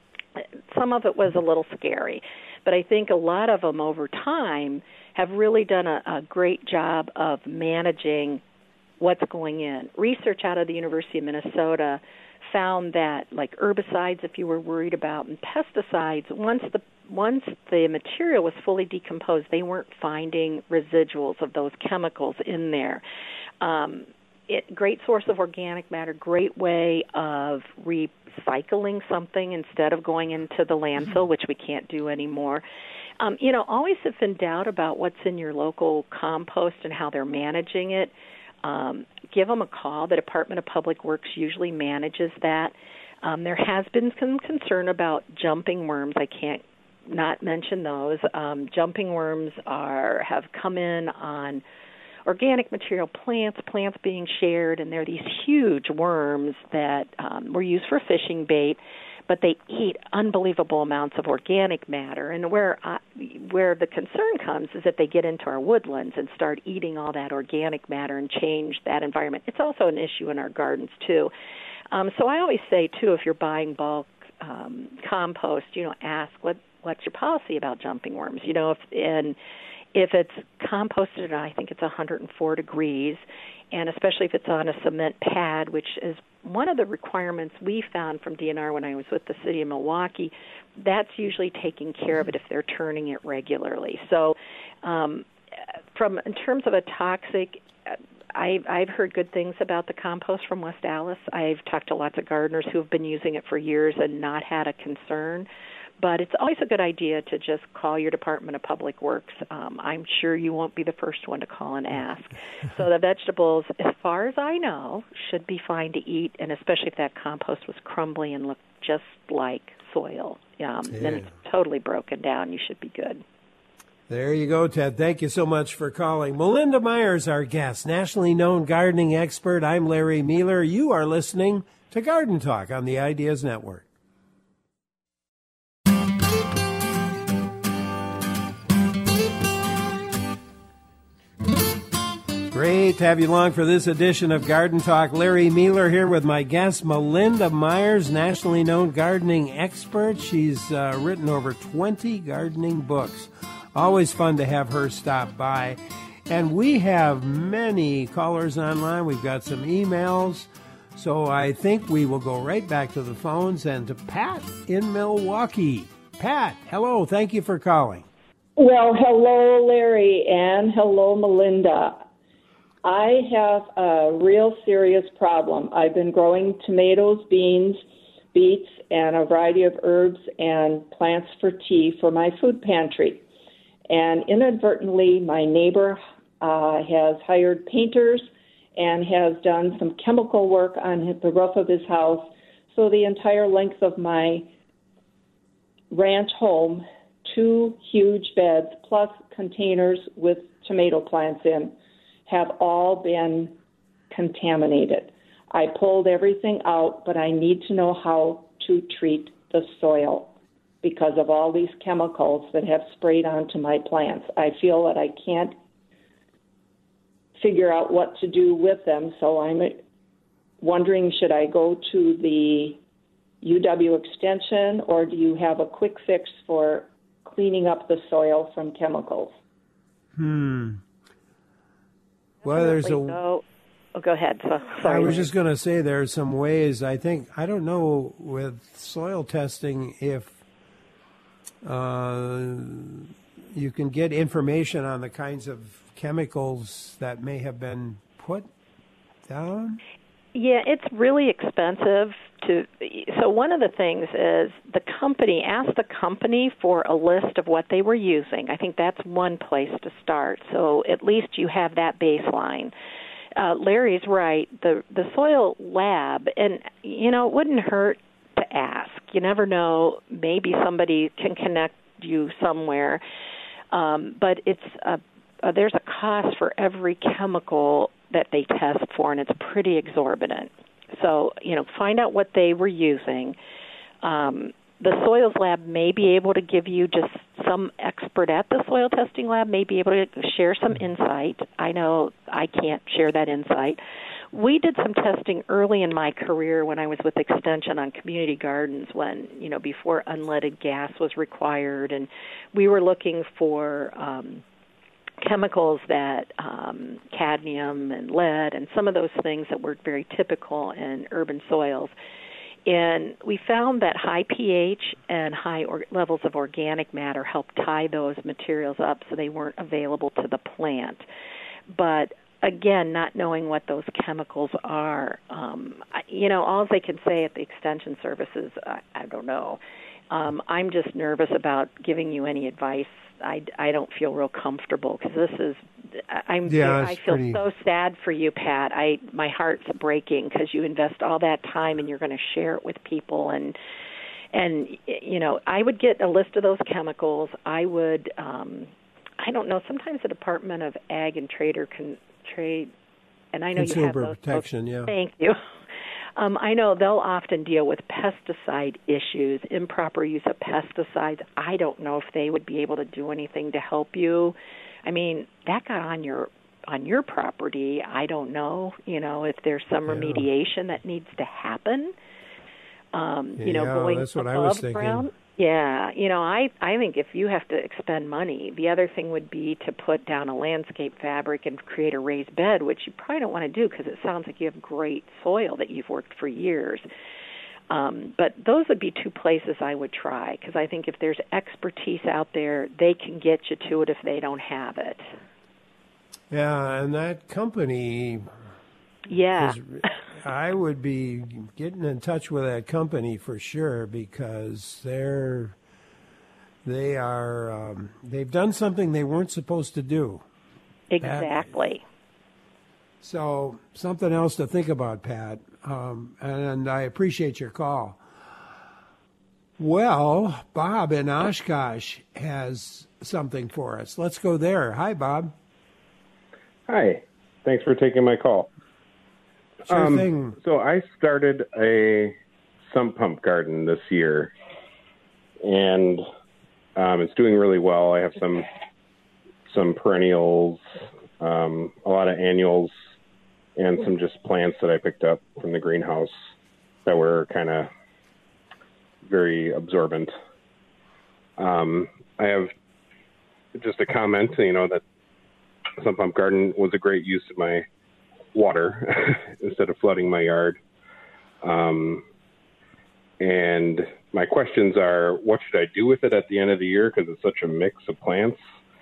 some of it was a little scary. But I think a lot of them over time have really done a, a great job of managing what's going in. Research out of the University of Minnesota found that, like herbicides, if you were worried about, and pesticides, once the once the material was fully decomposed, they weren't finding residuals of those chemicals in there. Um, it, great source of organic matter, great way of recycling something instead of going into the landfill, which we can't do anymore. Um, you know, always if in doubt about what's in your local compost and how they're managing it, um, give them a call. The Department of Public Works usually manages that. Um, there has been some concern about jumping worms. I can't not mention those. Um, jumping worms are have come in on organic material, plants, plants being shared, and they're these huge worms that um, were used for fishing bait, but they eat unbelievable amounts of organic matter. And where uh, where the concern comes is that they get into our woodlands and start eating all that organic matter and change that environment. It's also an issue in our gardens, too. Um, so I always say, too, if you're buying bulk um, compost, you know, ask what what's your policy about jumping worms? You know, if and if it's composted at, I think it's one hundred four degrees, and especially if it's on a cement pad, which is one of the requirements we found from D N R when I was with the city of Milwaukee, that's usually taking care of it if they're turning it regularly. So um, from in terms of a toxic, I've, I've heard good things about the compost from West Allis. I've talked to lots of gardeners who have been using it for years and not had a concern. But it's always a good idea to just call your Department of Public Works. Um, I'm sure you won't be the first one to call and ask. So the vegetables, as far as I know, should be fine to eat, and especially if that compost was crumbly and looked just like soil. Um, yeah. Then it's totally broken down. You should be good. There you go, Ted. Thank you so much for calling. Melinda Myers, our guest, nationally known gardening expert. I'm Larry Mueller. You are listening to Garden Talk on the Ideas Network. Great to have you along for this edition of Garden Talk. Larry Mueller here with my guest, Melinda Myers, nationally known gardening expert. She's uh, written over twenty gardening books. Always fun to have her stop by. And we have many callers online. We've got some emails. So I think we will go right back to the phones and to Pat in Milwaukee. Pat, hello. Thank you for calling. Well, hello, Larry, and hello, Melinda. I have a real serious problem. I've been growing tomatoes, beans, beets, and a variety of herbs and plants for tea for my food pantry. And inadvertently, my neighbor uh, has hired painters and has done some chemical work on the roof of his house. So the entire length of my ranch home, two huge beds plus containers with tomato plants in, have all been contaminated. I pulled everything out, but I need to know how to treat the soil because of all these chemicals that have sprayed onto my plants. I feel that I can't figure out what to do with them, so I'm wondering, should I go to the U W Extension, or do you have a quick fix for cleaning up the soil from chemicals? Hmm. Well, there's a... Go, oh, go ahead. So, sorry. I was just going to say there's some ways, I think, I don't know with soil testing if uh, you can get information on the kinds of chemicals that may have been put down. Yeah, it's really expensive to. So one of the things is the company, ask the company for a list of what they were using. I think that's one place to start. So at least you have that baseline. Uh, Larry's right. The the soil lab, and you know, it wouldn't hurt to ask. You never know. Maybe somebody can connect you somewhere. Um, but it's a, uh, there's a cost for every chemical that they test for, and it's pretty exorbitant. So, you know, find out what they were using. Um, the soils lab may be able to give you just some expert at the soil testing lab may be able to share some insight. I know I can't share that insight. We did some testing early in my career when I was with Extension on community gardens when, you know, before unleaded gas was required, and we were looking for um, chemicals that um, cadmium and lead and some of those things that were very typical in urban soils. And we found that high pH and high or- levels of organic matter helped tie those materials up so they weren't available to the plant. But again, not knowing what those chemicals are, um, I, you know, all they can say at the Extension services, I, I don't know. Um, I'm just nervous about giving you any advice. I, I don't feel real comfortable because this is, I'm, yeah, I feel pretty... so sad for you, Pat. I my heart's breaking because you invest all that time and you're going to share it with people. And, and you know, I would get a list of those chemicals. I would, um, I don't know, sometimes the Department of Ag and Trader can trade, and I know Consumer you have those. Protection, those, yeah. Thank you. Um, I know they'll often deal with pesticide issues, improper use of pesticides. I don't know if they would be able to do anything to help you. I mean, that got on your on your property. I don't know, you know, if there's some yeah. remediation that needs to happen. Um, you know, yeah, going that's what above I was thinking. ground. Yeah, you know, I, I think if you have to expend money, the other thing would be to put down a landscape fabric and create a raised bed, which you probably don't want to do because it sounds like you have great soil that you've worked for years. Um, but those would be two places I would try because I think if there's expertise out there, they can get you to it if they don't have it. Yeah, and that company... Yeah. is, I would be getting in touch with that company for sure because they're they are um, they've done something they weren't supposed to do. Exactly. That, so something else to think about, Pat. Um, and I appreciate your call. Well, Bob in Oshkosh has something for us. Let's go there. Hi, Bob. Hi. Thanks for taking my call. Sure um, thing. So I started a sump pump garden this year, and um, it's doing really well. I have some some perennials, um, a lot of annuals, and some just plants that I picked up from the greenhouse that were kind of very absorbent. Um, I have just a comment, you know, that sump pump garden was a great use of my water instead of flooding my yard. Um, and my questions are, what should I do with it at the end of the year? Because it's such a mix of plants.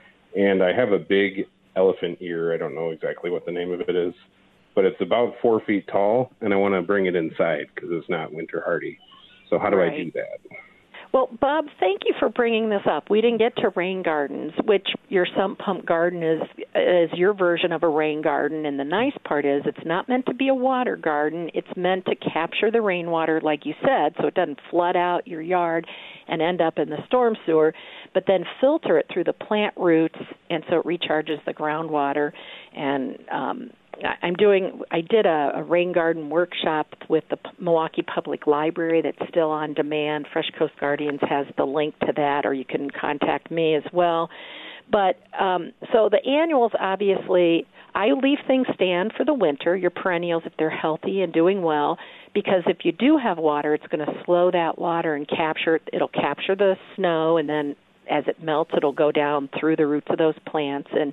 And I have a big elephant ear. I don't know exactly what the name of it is, but it's about four feet tall, and I want to bring it inside because it's not winter hardy. So how do Right. I do that? Well, Bob, thank you for bringing this up. We didn't get to rain gardens, which your sump pump garden is is your version of a rain garden. And the nice part is it's not meant to be a water garden. It's meant to capture the rainwater, like you said, so it doesn't flood out your yard and end up in the storm sewer, but then filter it through the plant roots, and so it recharges the groundwater. And um, I'm doing, I did a, a rain garden workshop with the Milwaukee Public Library that's still on demand. Fresh Coast Guardians has the link to that, or you can contact me as well. But um, so the annuals, obviously, I leave things stand for the winter, your perennials, if they're healthy and doing well, because if you do have water, it's going to slow that water and capture it. It'll capture the snow, and then as it melts, it'll go down through the roots of those plants and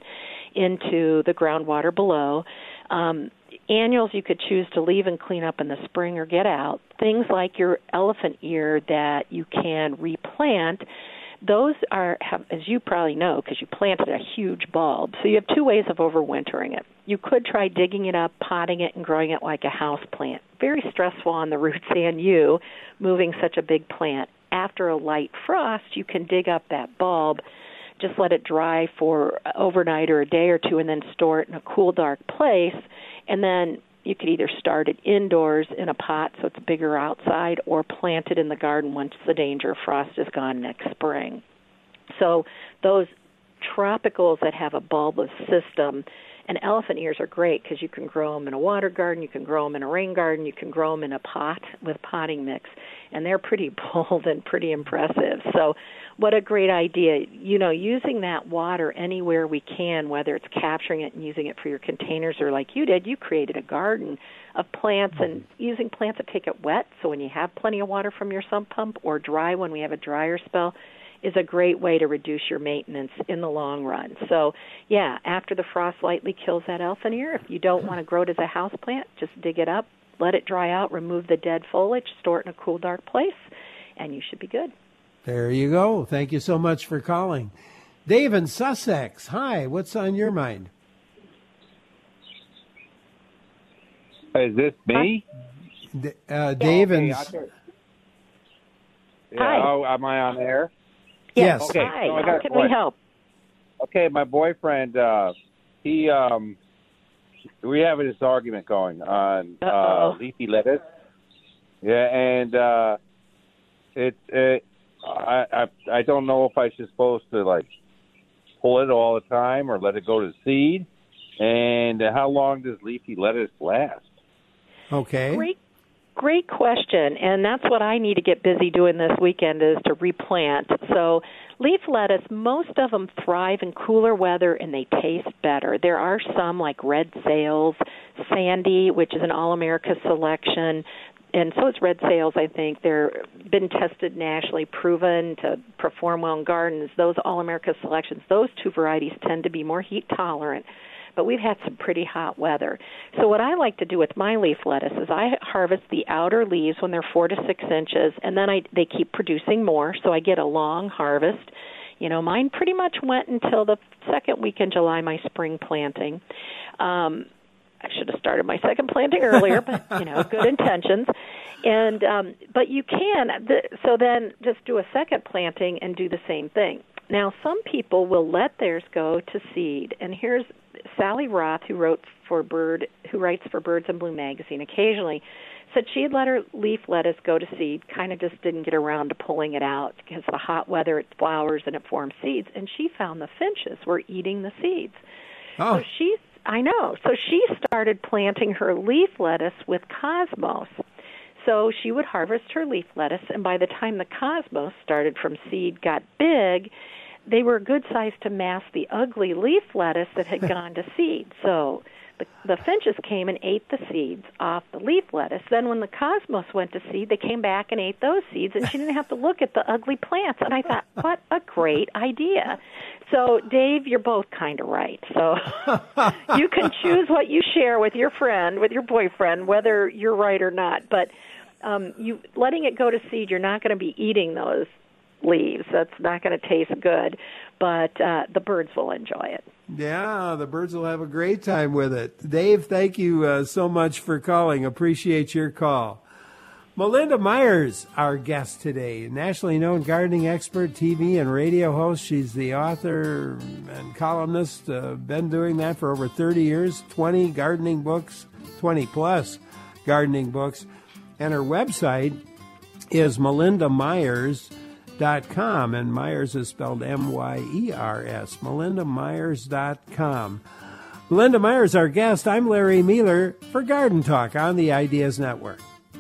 into the groundwater below. Um, annuals you could choose to leave and clean up in the spring or get out. Things like your elephant ear that you can replant, those are, have, as you probably know, because you planted a huge bulb. So you have two ways of overwintering it. You could try digging it up, potting it, and growing it like a house plant. Very stressful on the roots and you, moving such a big plant. After a light frost, you can dig up that bulb, just let it dry for overnight or a day or two, and then store it in a cool, dark place. And then you could either start it indoors in a pot so it's bigger outside, or plant it in the garden once the danger of frost is gone next spring. So those tropicals that have a bulbous system, and elephant ears are great because you can grow them in a water garden, you can grow them in a rain garden, you can grow them in a pot with potting mix, and they're pretty bold and pretty impressive. So what a great idea. You know, using that water anywhere we can, whether it's capturing it and using it for your containers, or like you did, you created a garden of plants, and using plants that take it wet, so when you have plenty of water from your sump pump, or dry when we have a drier spell, is a great way to reduce your maintenance in the long run. So, yeah, after the frost lightly kills that elephant ear, if you don't want to grow it as a house plant, just dig it up, let it dry out, remove the dead foliage, store it in a cool, dark place, and you should be good. There you go. Thank you so much for calling. Dave in Sussex. Hi, what's on your mind? Is this me? D- uh, Dave okay, in... I thought- yeah, Hi. oh, am I on air? Yes. Okay, Hi, so I how got can one. we help? Okay, my boyfriend, uh, he, um, we have this argument going on uh, Uh-oh. leafy lettuce. Yeah, and uh, it, it I, I, I don't know if I should supposed to like pull it all the time or let it go to seed. And how long does leafy lettuce last? Okay. Great, great question, and that's what I need to get busy doing this weekend, is to replant. So leaf lettuce, most of them thrive in cooler weather, and they taste better. There are some like Red Sails, Sandy, which is an All-America selection, and so it's Red Sails, I think. They're been tested nationally, proven to perform well in gardens. Those All-America selections, those two varieties tend to be more heat tolerant. But we've had some pretty hot weather. So what I like to do with my leaf lettuce is I harvest the outer leaves when they're four to six inches, and then I they keep producing more, so I get a long harvest. You know, mine pretty much went until the second week in July, my spring planting. Um, I should have started my second planting earlier, but, you know, good intentions. And um, but you can, the, so then just do a second planting and do the same thing. Now, some people will let theirs go to seed, and here's Sally Roth, who wrote for Bird, who writes for Birds and Bloom magazine occasionally, said she had let her leaf lettuce go to seed, kind of just didn't get around to pulling it out because of the hot weather, it flowers and it forms seeds, and she found the finches were eating the seeds. Oh. So she, I know, so she started planting her leaf lettuce with Cosmos. So she would harvest her leaf lettuce, and by the time the Cosmos started from seed, got big, they were a good size to mask the ugly leaf lettuce that had gone to seed. So the, the finches came and ate the seeds off the leaf lettuce. Then when the Cosmos went to seed, they came back and ate those seeds, and she didn't have to look at the ugly plants. And I thought, what a great idea. So, Dave, you're both kind of right. So you can choose what you share with your friend, with your boyfriend, whether you're right or not. But um, you letting it go to seed, you're not going to be eating those leaves. That's not going to taste good, but uh, the birds will enjoy it. Yeah, the birds will have a great time with it. Dave, thank you uh, so much for calling. Appreciate your call. Melinda Myers, our guest today, nationally known gardening expert, T V and radio host. She's the author and columnist, uh, been doing that for over thirty years, twenty gardening books, twenty plus gardening books. And her website is melinda myers dot com, and Myers is spelled M Y E R S, melinda myers dot com. Melinda Myers, our guest. I'm Larry Mueller for Garden Talk on the Ideas Network.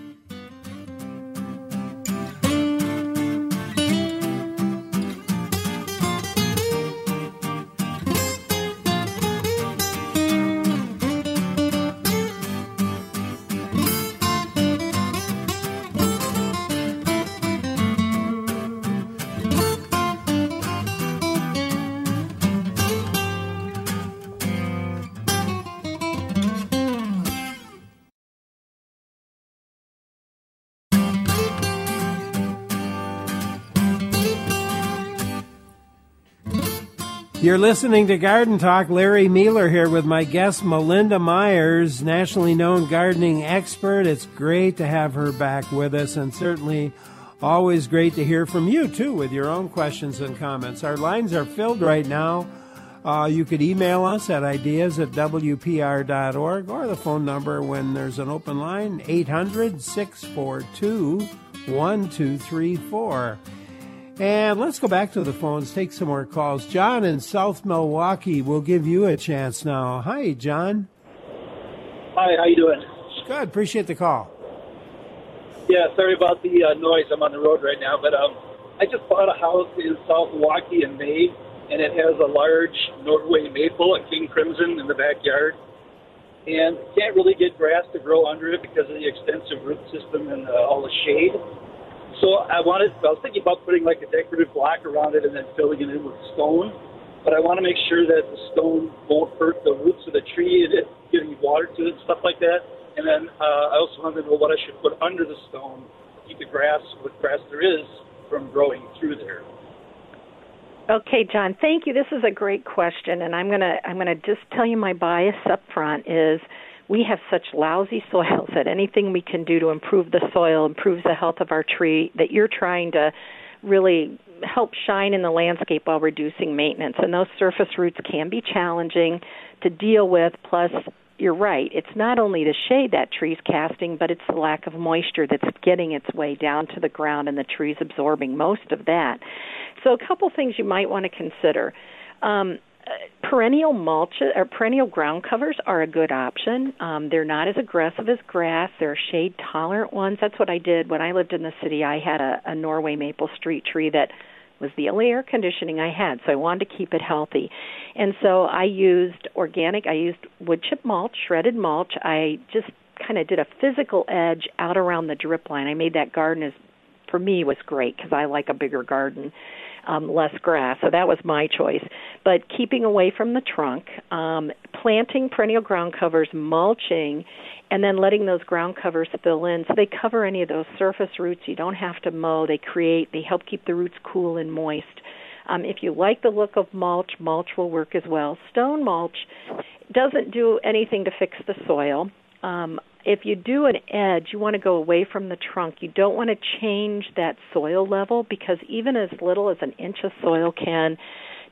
You're listening to Garden Talk. Larry Mueller here with my guest, Melinda Myers, nationally known gardening expert. It's great to have her back with us, and certainly always great to hear from you, too, with your own questions and comments. Our lines are filled right now. Uh, you could email us at ideas at w p r dot org, or the phone number when there's an open line, eight hundred, six four two, one two three four. And let's go back to the phones, take some more calls. John in South Milwaukee will give you a chance now. Hi, John. Hi, how you doing? Good, appreciate the call. Yeah, sorry about the uh, noise. I'm on the road right now. But um, I just bought a house in South Milwaukee in May, and it has a large Norway maple, a king crimson, in the backyard. And can't really get grass to grow under it because of the extensive root system and uh, all the shade. So I wanted, I was thinking about putting like a decorative block around it and then filling it in with stone. But I want to make sure that the stone won't hurt the roots of the tree and it getting water to it and stuff like that. And then uh, I also wanted to know what I should put under the stone to keep the grass, what grass there is, from growing through there. Okay, John, thank you. This is a great question, and I'm gonna I'm gonna just tell you my bias up front is we have such lousy soils that anything we can do to improve the soil, improves the health of our tree, that you're trying to really help shine in the landscape while reducing maintenance. And those surface roots can be challenging to deal with, plus you're right, it's not only the shade that tree's casting, but it's the lack of moisture that's getting its way down to the ground, and the tree's absorbing most of that. So a couple things you might want to consider. Um, Perennial mulch or perennial ground covers are a good option. Um, they're not as aggressive as grass. They're shade-tolerant ones. That's what I did when I lived in the city. I had a, a Norway maple street tree that was the only air conditioning I had, so I wanted to keep it healthy. And so I used organic, I used wood chip mulch, shredded mulch. I just kind of did a physical edge out around the drip line. I made that garden, as for me, was great because I like a bigger garden. Um, less grass, so that was my choice. But keeping away from the trunk, um, planting perennial ground covers, mulching, and then letting those ground covers fill in so they cover any of those surface roots. You don't have to mow. They create, they help keep the roots cool and moist. Um, if you like the look of mulch, mulch will work as well. Stone mulch doesn't do anything to fix the soil. Um, if you do an edge, you want to go away from the trunk. You don't want to change that soil level because even as little as an inch of soil can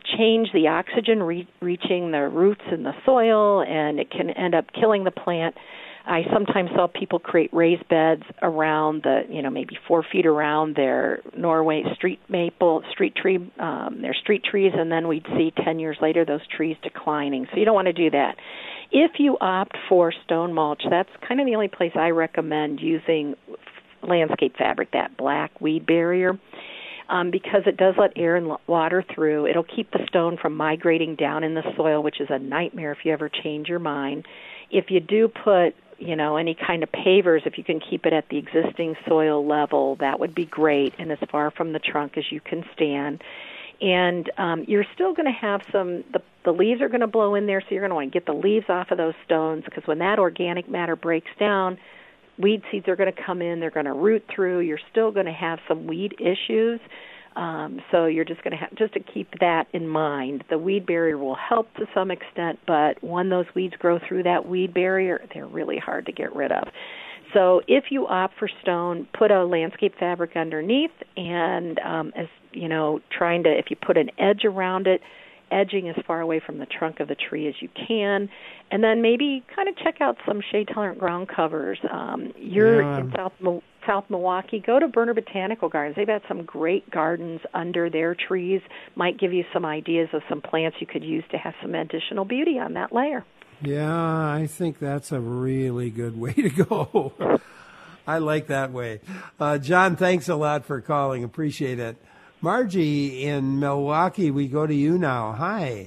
change the oxygen re- reaching the roots in the soil, and it can end up killing the plant. I sometimes saw people create raised beds around the, you know, maybe four feet around their Norway street maple, street tree, um, their street trees, and then we'd see ten years later those trees declining. So you don't want to do that. If you opt for stone mulch, that's kind of the only place I recommend using landscape fabric, that black weed barrier, um, because it does let air and water through. It'll keep the stone from migrating down in the soil, which is a nightmare if you ever change your mind. If you do put you know, any kind of pavers, if you can keep it at the existing soil level, that would be great, and as far from the trunk as you can stand. And um, you're still going to have some, the, the leaves are going to blow in there, so you're going to want to get the leaves off of those stones, because when that organic matter breaks down, weed seeds are going to come in, they're going to root through, you're still going to have some weed issues. Um, so you're just going to have just to keep that in mind. The weed barrier will help to some extent, but when those weeds grow through that weed barrier, they're really hard to get rid of. So if you opt for stone, put a landscape fabric underneath, and um, as you know, trying to if you put an edge around it, edging as far away from the trunk of the tree as you can, and then maybe kind of check out some shade-tolerant ground covers. Um, you're Yeah. in South South Milwaukee, go to Berner Botanical Gardens. They've got some great gardens under their trees. Might give you some ideas of some plants you could use to have some additional beauty on that layer. Yeah, I think that's a really good way to go. I like that way. Uh, John, thanks a lot for calling. Appreciate it. Margie in Milwaukee, we go to you now. Hi.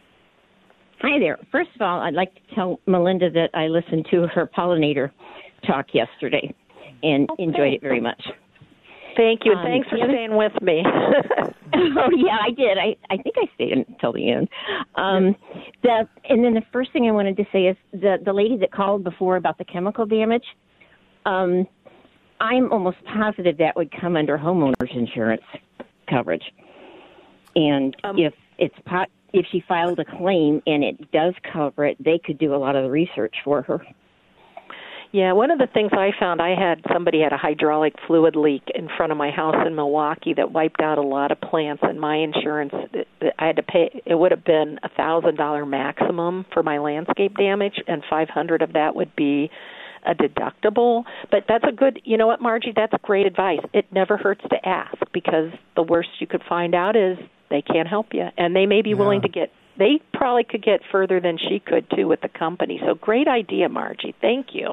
Hi there. First of all, I'd like to tell Melinda that I listened to her pollinator talk yesterday and okay. enjoyed it very much. Thank you. Um, Thanks for other... staying with me. Oh, yeah, I did. I, I think I stayed until the end. Um, the, and then the first thing I wanted to say is the, the lady that called before about the chemical damage, um, I'm almost positive that would come under homeowners insurance coverage. And um, if it's pot, if she filed a claim and it does cover it, they could do a lot of the research for her. Yeah, one of the things I found, I had somebody had a hydraulic fluid leak in front of my house in Milwaukee that wiped out a lot of plants, and my insurance, I had to pay, it would have been a one thousand dollars maximum for my landscape damage, and five hundred dollars of that would be a deductible. But that's a good, you know what, Margie, that's great advice. It never hurts to ask, because the worst you could find out is they can't help you, and they may be yeah. willing to get, they probably could get further than she could, too, with the company. So great idea, Margie. Thank you.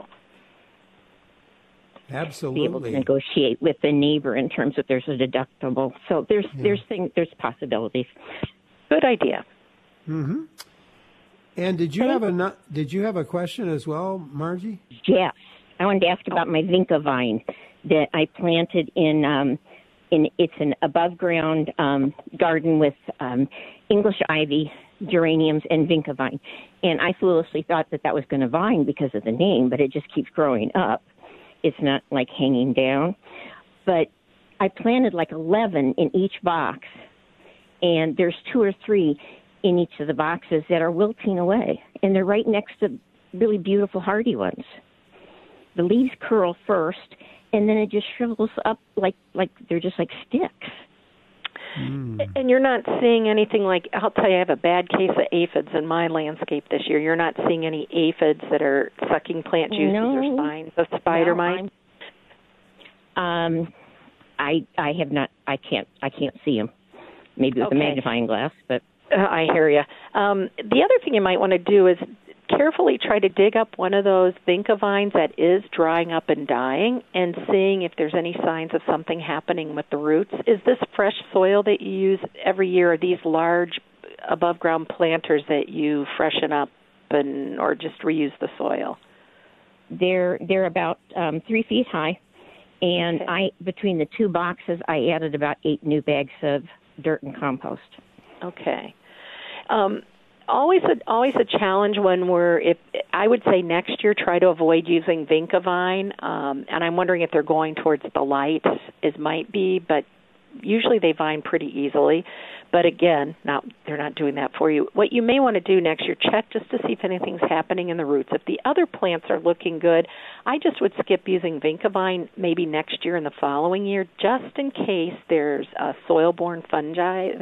Absolutely. Be able to negotiate with the neighbor in terms of there's a deductible. So there's yeah. there's things there's possibilities. Good idea. Mm-hmm. And did you have a did you have a question as well, Margie? Yes, I wanted to ask about my vinca vine that I planted in um, in it's an above ground um, garden with um, English ivy, geraniums, and vinca vine. And I foolishly thought that that was going to vine because of the name, but it just keeps growing up. It's not like hanging down. But I planted like eleven in each box, and there's two or three in each of the boxes that are wilting away, and they're right next to really beautiful hardy ones. The leaves curl first, and then it just shrivels up like like they're just like sticks. Mm. And you're not seeing anything like, I'll tell you, I have a bad case of aphids in my landscape this year. You're not seeing any aphids that are sucking plant juices no. or signs of spider no, mite? Um, I I have not, I can't, I can't see them. Maybe with okay. a magnifying glass, but. Uh, I hear you. Um, the other thing you might want to do is carefully try to dig up one of those vinca vines that is drying up and dying and seeing if there's any signs of something happening with the roots. Is this fresh soil that you use every year, or these large above-ground planters that you freshen up and or just reuse the soil? They're they're about um, three feet high, and okay. I between the two boxes, I added about eight new bags of dirt and compost. Okay. Um, always a always a challenge when we're, if I would say next year try to avoid using vinca vine, um, and I'm wondering if they're going towards the light, as might be, but usually they vine pretty easily. But again, not they're not doing that for you. What you may want to do next year, check just to see if anything's happening in the roots. If the other plants are looking good, I just would skip using vinca vine maybe next year and the following year, just in case there's a soil-borne fungi that's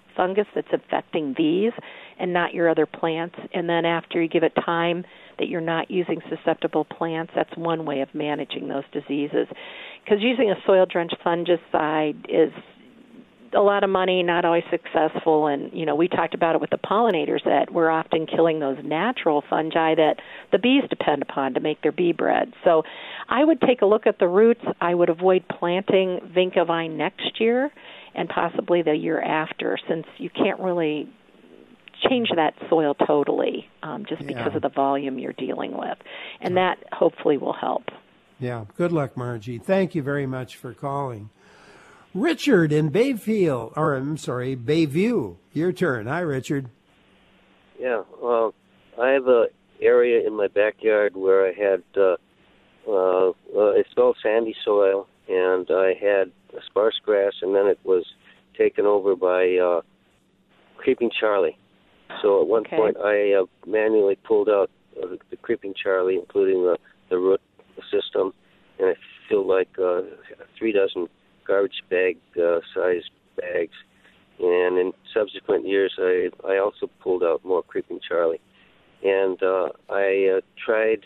fungus that's affecting these and not your other plants. And then after you give it time that you're not using susceptible plants, that's one way of managing those diseases. Because using a soil-drenched fungicide is a lot of money, not always successful, and, you know, we talked about it with the pollinators that we're often killing those natural fungi that the bees depend upon to make their bee bread. So I would take a look at the roots. I would avoid planting vinca vine next year and possibly the year after, since you can't really change that soil totally um, just because Yeah. of the volume you're dealing with. And that hopefully will help. Yeah. Good luck, Margie. Thank you very much for calling. Richard in Bayfield, or I'm sorry, Bayview. Your turn. Hi, Richard. Yeah, well, I have a area in my backyard where I had uh, uh, uh, it's all sandy soil, and I had sparse grass, and then it was taken over by uh, Creeping Charlie. So at one Okay. point, I uh, manually pulled out uh, the Creeping Charlie, including the, the root system, and I filled like uh, three dozen garbage bag uh, sized bags, and in subsequent years I I also pulled out more Creeping Charlie, and uh, I uh, tried.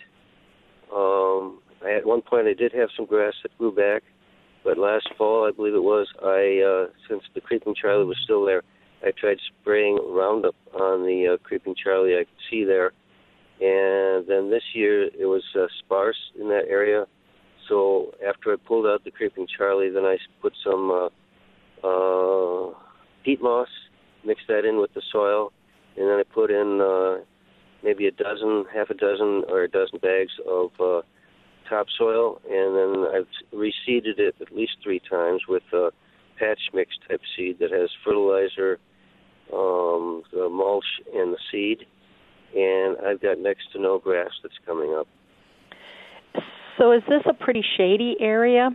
Um, I, at one point I did have some grass that grew back, but last fall I believe it was I uh, since the Creeping Charlie was still there, I tried spraying Roundup on the uh, Creeping Charlie I could see there, and then this year it was uh, sparse in that area. So after I pulled out the Creeping Charlie, then I put some uh, uh, peat moss, mixed that in with the soil, and then I put in uh, maybe a dozen, half a dozen, or a dozen bags of uh, topsoil, and then I've reseeded it at least three times with uh, patch mix type seed that has fertilizer, um, the mulch, and the seed, and I've got next to no grass that's coming up. So is this a pretty shady area?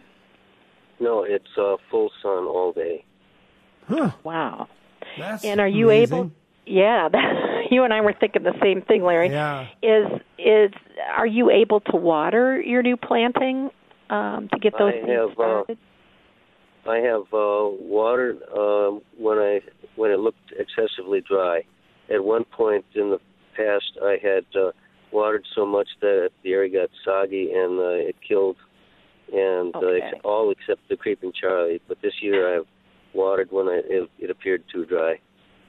No, it's uh, full sun all day. Huh. Wow. That's and are you amazing. able? Yeah, that, you and I were thinking the same thing, Larry. Yeah. Is is are you able to water your new planting um, to get those I things have, started? Uh, I have uh, watered uh, when I when it looked excessively dry. At one point in the past, I had uh, watered so much that the area got soggy and uh, it killed, and Okay. uh, all except the Creeping Charlie. But this year I've watered when I, it, it appeared too dry.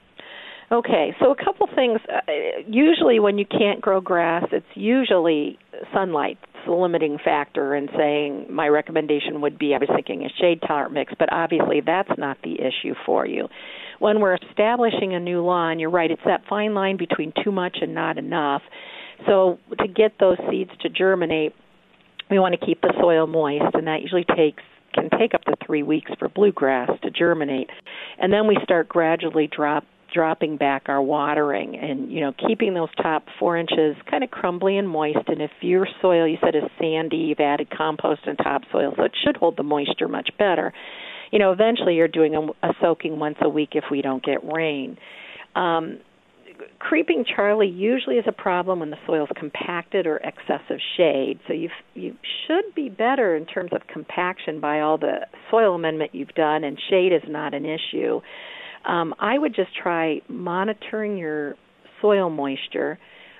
Okay, so a couple things. Uh, usually when you can't grow grass, it's usually sunlight. It's the limiting factor in saying my recommendation would be, I was thinking a shade-tolerant mix, but obviously that's not the issue for you. When we're establishing a new lawn, you're right, it's that fine line between too much and not enough. So to get those seeds to germinate, we want to keep the soil moist, and that usually takes can take up to three weeks for bluegrass to germinate. And then we start gradually drop dropping back our watering and, you know, keeping those top four inches kind of crumbly and moist. And if your soil, you said, is sandy, you've added compost and topsoil, so it should hold the moisture much better. You know, eventually you're doing a, a soaking once a week if we don't get rain. Um, Creeping Charlie usually is a problem when the soil is compacted or excessive shade. So you you should be better in terms of compaction by all the soil amendment you've done, and shade is not an issue. Um, I would just try monitoring your soil moisture.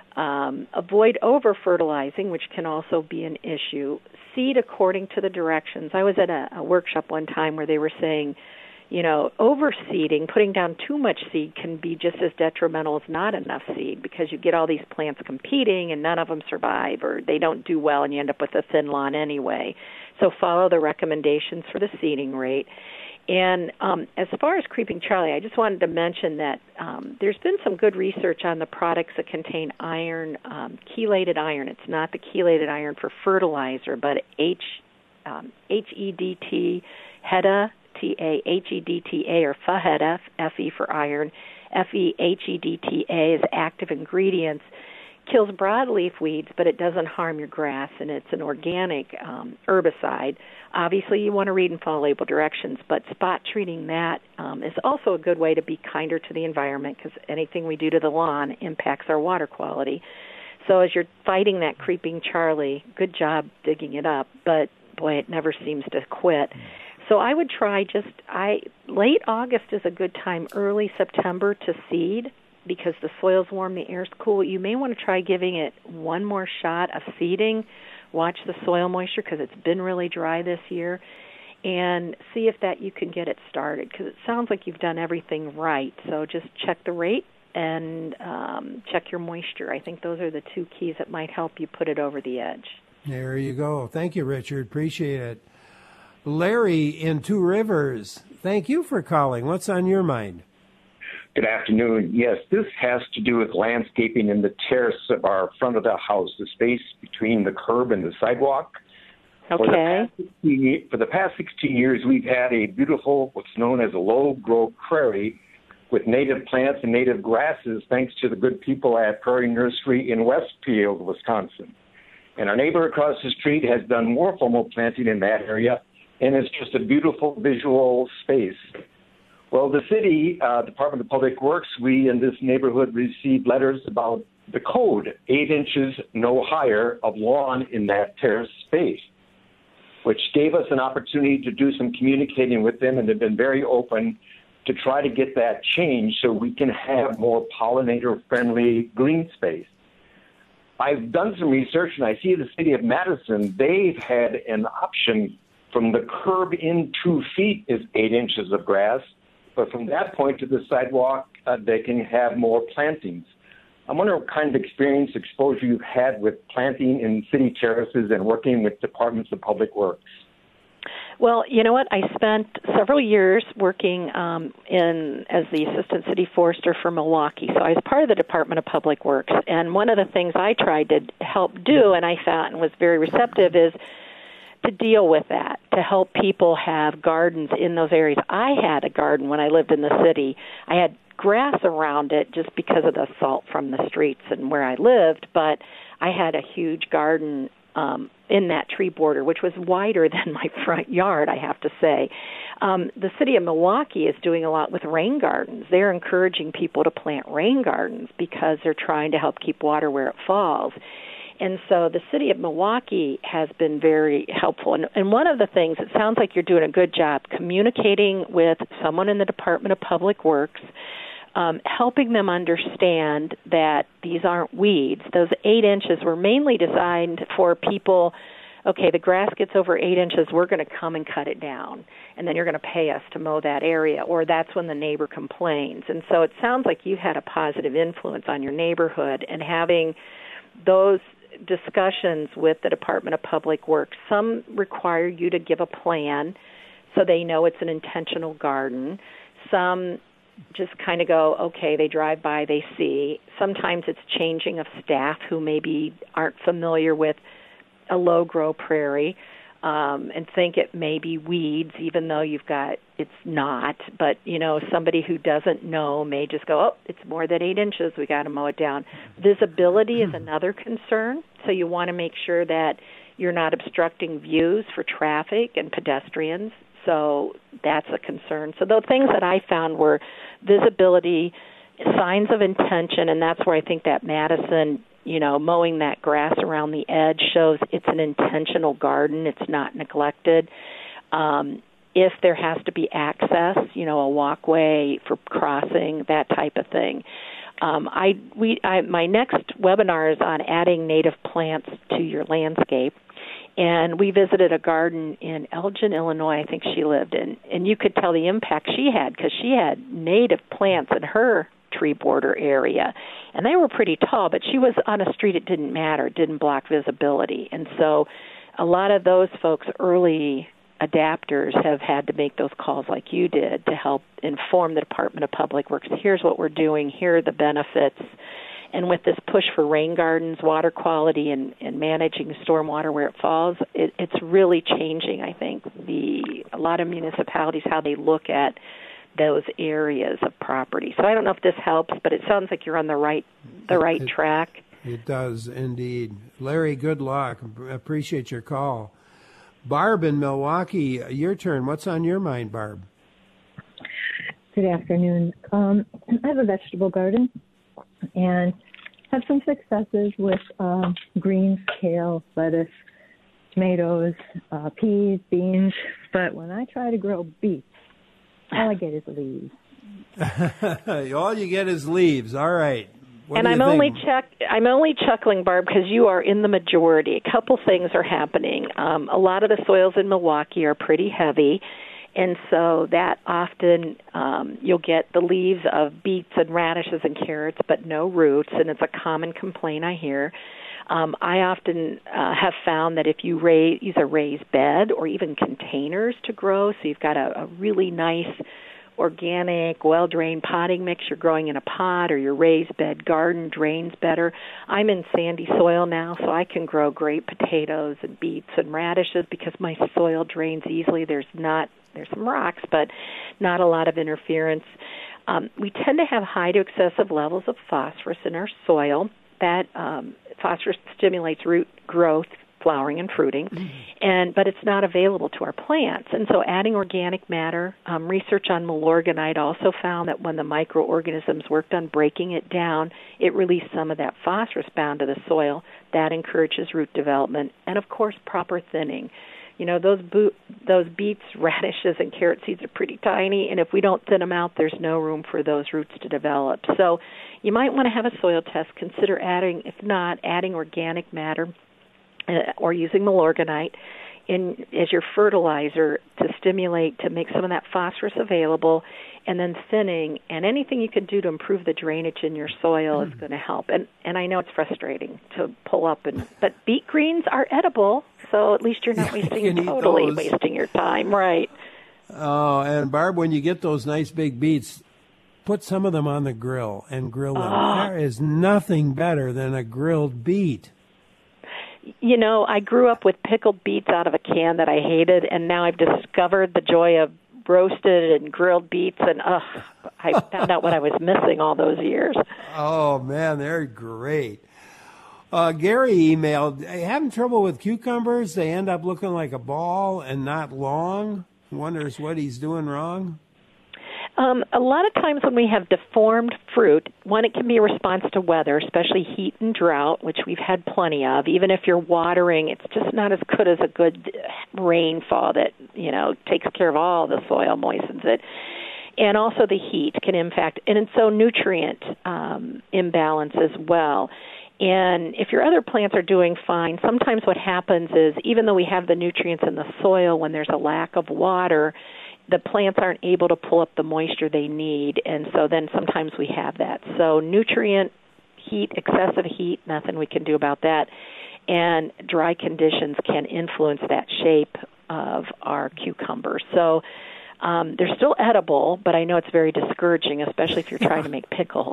Um, avoid over-fertilizing, which can also be an issue. Seed according to the directions. I was at a, a workshop one time where they were saying, you know, overseeding, putting down too much seed can be just as detrimental as not enough seed, because you get all these plants competing and none of them survive, or they don't do well and you end up with a thin lawn anyway. So follow the recommendations for the seeding rate. And um, as far as Creeping Charlie, I just wanted to mention that um, there's been some good research on the products that contain iron, um, chelated iron. It's not the chelated iron for fertilizer, but H, um, H E D T, HEDA, T A H E D T A, or FAHEDA, F E for iron, F E H E D T A is active ingredients. Kills broadleaf weeds, but it doesn't harm your grass, and it's an organic um, herbicide. Obviously, you want to read and follow label directions, but spot treating that um, is also a good way to be kinder to the environment, because anything we do to the lawn impacts our water quality. So as you're fighting that Creeping Charlie, good job digging it up, but boy, it never seems to quit. So I would try just I late August is a good time, early September to seed because the soil's warm, the air's cool. You may want to try giving it one more shot of seeding. Watch the soil moisture because it's been really dry this year, and see if that you can get it started because it sounds like you've done everything right. So just check the rate and um, check your moisture. I think those are the two keys that might help you put it over the edge. There you go. Thank you, Richard. Appreciate it. Larry in Two Rivers, thank you for calling. What's on your mind? Good afternoon. Yes, this has to do with landscaping in the terrace of our front of the house, the space between the curb and the sidewalk. Okay. For the past sixteen, for the past sixteen years, we've had a beautiful, what's known as a low-growth prairie with native plants and native grasses, thanks to the good people at Prairie Nursery in Westfield, Wisconsin. And our neighbor across the street has done more formal planting in that area, and it's just a beautiful visual space. Well, the city, uh, Department of Public Works, we in this neighborhood received letters about the code, eight inches no higher of lawn in that terrace space, which gave us an opportunity to do some communicating with them, and they've been very open to try to get that changed so we can have more pollinator-friendly green space. I've done some research, and I see the city of Madison, they've had an option from the curb in two feet is eight inches of grass, but from that point to the sidewalk, uh, they can have more plantings. I wonder what kind of experience, exposure you've had with planting in city terraces and working with departments of public works. Well, you know what? I spent several years working um, in as the assistant city forester for Milwaukee. So I was part of the Department of Public Works. And one of the things I tried to help do, and I found and was very receptive, is to deal with that, to help people have gardens in those areas. I had a garden when I lived in the city. I had grass around it just because of the salt from the streets and where I lived, but I had a huge garden um, in that tree border, which was wider than my front yard, I have to say. Um, the city of Milwaukee is doing a lot with rain gardens. They're encouraging people to plant rain gardens because they're trying to help keep water where it falls. And so the city of Milwaukee has been very helpful. And, and one of the things, it sounds like you're doing a good job communicating with someone in the Department of Public Works, um, helping them understand that these aren't weeds. Those eight inches were mainly designed for people, okay, the grass gets over eight inches, we're going to come and cut it down, and then you're going to pay us to mow that area, or that's when the neighbor complains. And so it sounds like you had a positive influence on your neighborhood, and having those discussions with the Department of Public Works. Some require you to give a plan so they know it's an intentional garden. Some just kind of go, okay, they drive by, they see. Sometimes it's changing of staff who maybe aren't familiar with a low-grow prairie um, and think it may be weeds, even though you've got, it's not. But, you know, somebody who doesn't know may just go, oh, it's more than eight inches, we got to mow it down. Visibility is another concern, so you want to make sure that you're not obstructing views for traffic and pedestrians. So that's a concern. So the things that I found were visibility, signs of intention, and that's where I think that Madison, you know, mowing that grass around the edge shows it's an intentional garden. It's not neglected. Um, if there has to be access, you know, a walkway for crossing, that type of thing. Um, I we I, my next webinar is on adding native plants to your landscape. And we visited a garden in Elgin, Illinois, I think she lived in. And you could tell the impact she had because she had native plants in her tree border area. And they were pretty tall, but she was on a street it didn't matter, it didn't block visibility. And so a lot of those folks, early adapters, have had to make those calls like you did to help inform the Department of Public Works. Here's what we're doing. Here are the benefits. And with this push for rain gardens, water quality, and, and managing stormwater where it falls, it, it's really changing, I think, the a lot of municipalities, how they look at those areas of property. So I don't know if this helps, but it sounds like you're on the right the right it, track. It does, indeed. Larry, good luck. Appreciate your call. Barb in Milwaukee, your turn. What's on your mind, Barb? Good afternoon. Um, I have a vegetable garden and have some successes with um, greens, kale, lettuce, tomatoes, uh, peas, beans, but when I try to grow beets, all I get is leaves. All you get is leaves. All right. What and do you I'm think? only chuck, I'm only chuckling, Barb, because you are in the majority. A couple things are happening. Um, a lot of the soils in Milwaukee are pretty heavy, and so that often um, you'll get the leaves of beets and radishes and carrots, but no roots, and it's a common complaint I hear. Um, I often uh, have found that if you raise, use a raised bed or even containers to grow, so you've got a, a really nice organic, well-drained potting mix you're growing in a pot, or your raised bed garden drains better. I'm in sandy soil now, so I can grow great potatoes and beets and radishes because my soil drains easily. There's not there's some rocks, but not a lot of interference. Um, we tend to have high to excessive levels of phosphorus in our soil. That um, phosphorus stimulates root growth, flowering and fruiting, mm-hmm. and but it's not available to our plants. And so adding organic matter, um, research on Milorganite also found that when the microorganisms worked on breaking it down, it released some of that phosphorus bound to the soil. That encourages root development, and of course proper thinning. You know, those bo- those beets, radishes, and carrot seeds are pretty tiny, and if we don't thin them out, there's no room for those roots to develop. So you might want to have a soil test. Consider adding, if not, adding organic matter uh, or using Milorganite in as your fertilizer to stimulate, to make some of that phosphorus available, and then thinning, and anything you can do to improve the drainage in your soil mm. is going to help. And and I know it's frustrating to pull up, and but beet greens are edible, so at least you're not wasting you totally wasting your time, right? Oh, and Barb, when you get those nice big beets, put some of them on the grill and grill them. Oh. There is nothing better than a grilled beet. You know, I grew up with pickled beets out of a can that I hated, and now I've discovered the joy of roasted and grilled beets, and ugh, I found out what I was missing all those years. Oh, man, they're great. Uh, Gary emailed, having trouble with cucumbers. They end up looking like a ball and not long. Wonders what he's doing wrong. Um, a lot of times when we have deformed fruit, one, it can be a response to weather, especially heat and drought, which we've had plenty of. Even if you're watering, it's just not as good as a good rainfall that, you know, takes care of all the soil, moistens it. And also the heat can impact, and so nutrient um, imbalance as well. And if your other plants are doing fine, sometimes what happens is even though we have the nutrients in the soil, when there's a lack of water, the plants aren't able to pull up the moisture they need, and so then sometimes we have that. So nutrient, heat, excessive heat, nothing we can do about that. And dry conditions can influence that shape of our cucumbers. So um, they're still edible, but I know it's very discouraging, especially if you're trying to make pickles.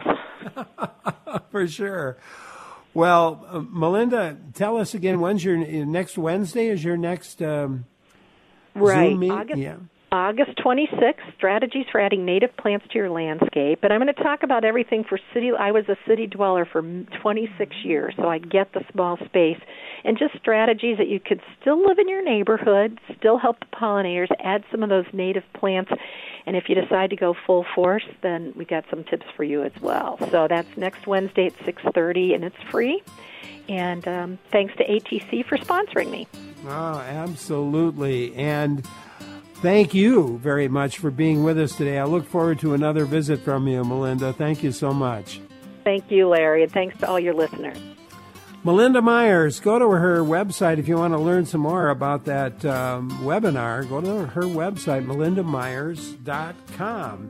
For sure. Well, uh, Melinda, tell us again, when's your next Wednesday is your next um, right. Zoom meet? August, yeah. August twenty-sixth, strategies for adding native plants to your landscape. And I'm going to talk about everything for city. I was a city dweller for twenty-six years, so I get the small space. And just strategies that you could still live in your neighborhood, still help the pollinators, add some of those native plants. And if you decide to go full force, then we got some tips for you as well. So that's next Wednesday at six thirty, and it's free. And um, thanks to A T C for sponsoring me. Oh, absolutely. And thank you very much for being with us today. I look forward to another visit from you, Melinda. Thank you so much. Thank you, Larry, and thanks to all your listeners. Melinda Myers, go to her website if you want to learn some more about that um, webinar. Go to her website, melinda myers dot com.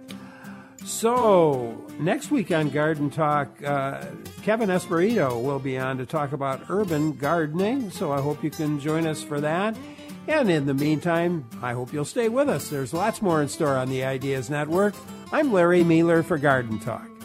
So, next week on Garden Talk, uh, Kevin Esperito will be on to talk about urban gardening, so I hope you can join us for that. And in the meantime, I hope you'll stay with us. There's lots more in store on the Ideas Network. I'm Larry Mealer for Garden Talk.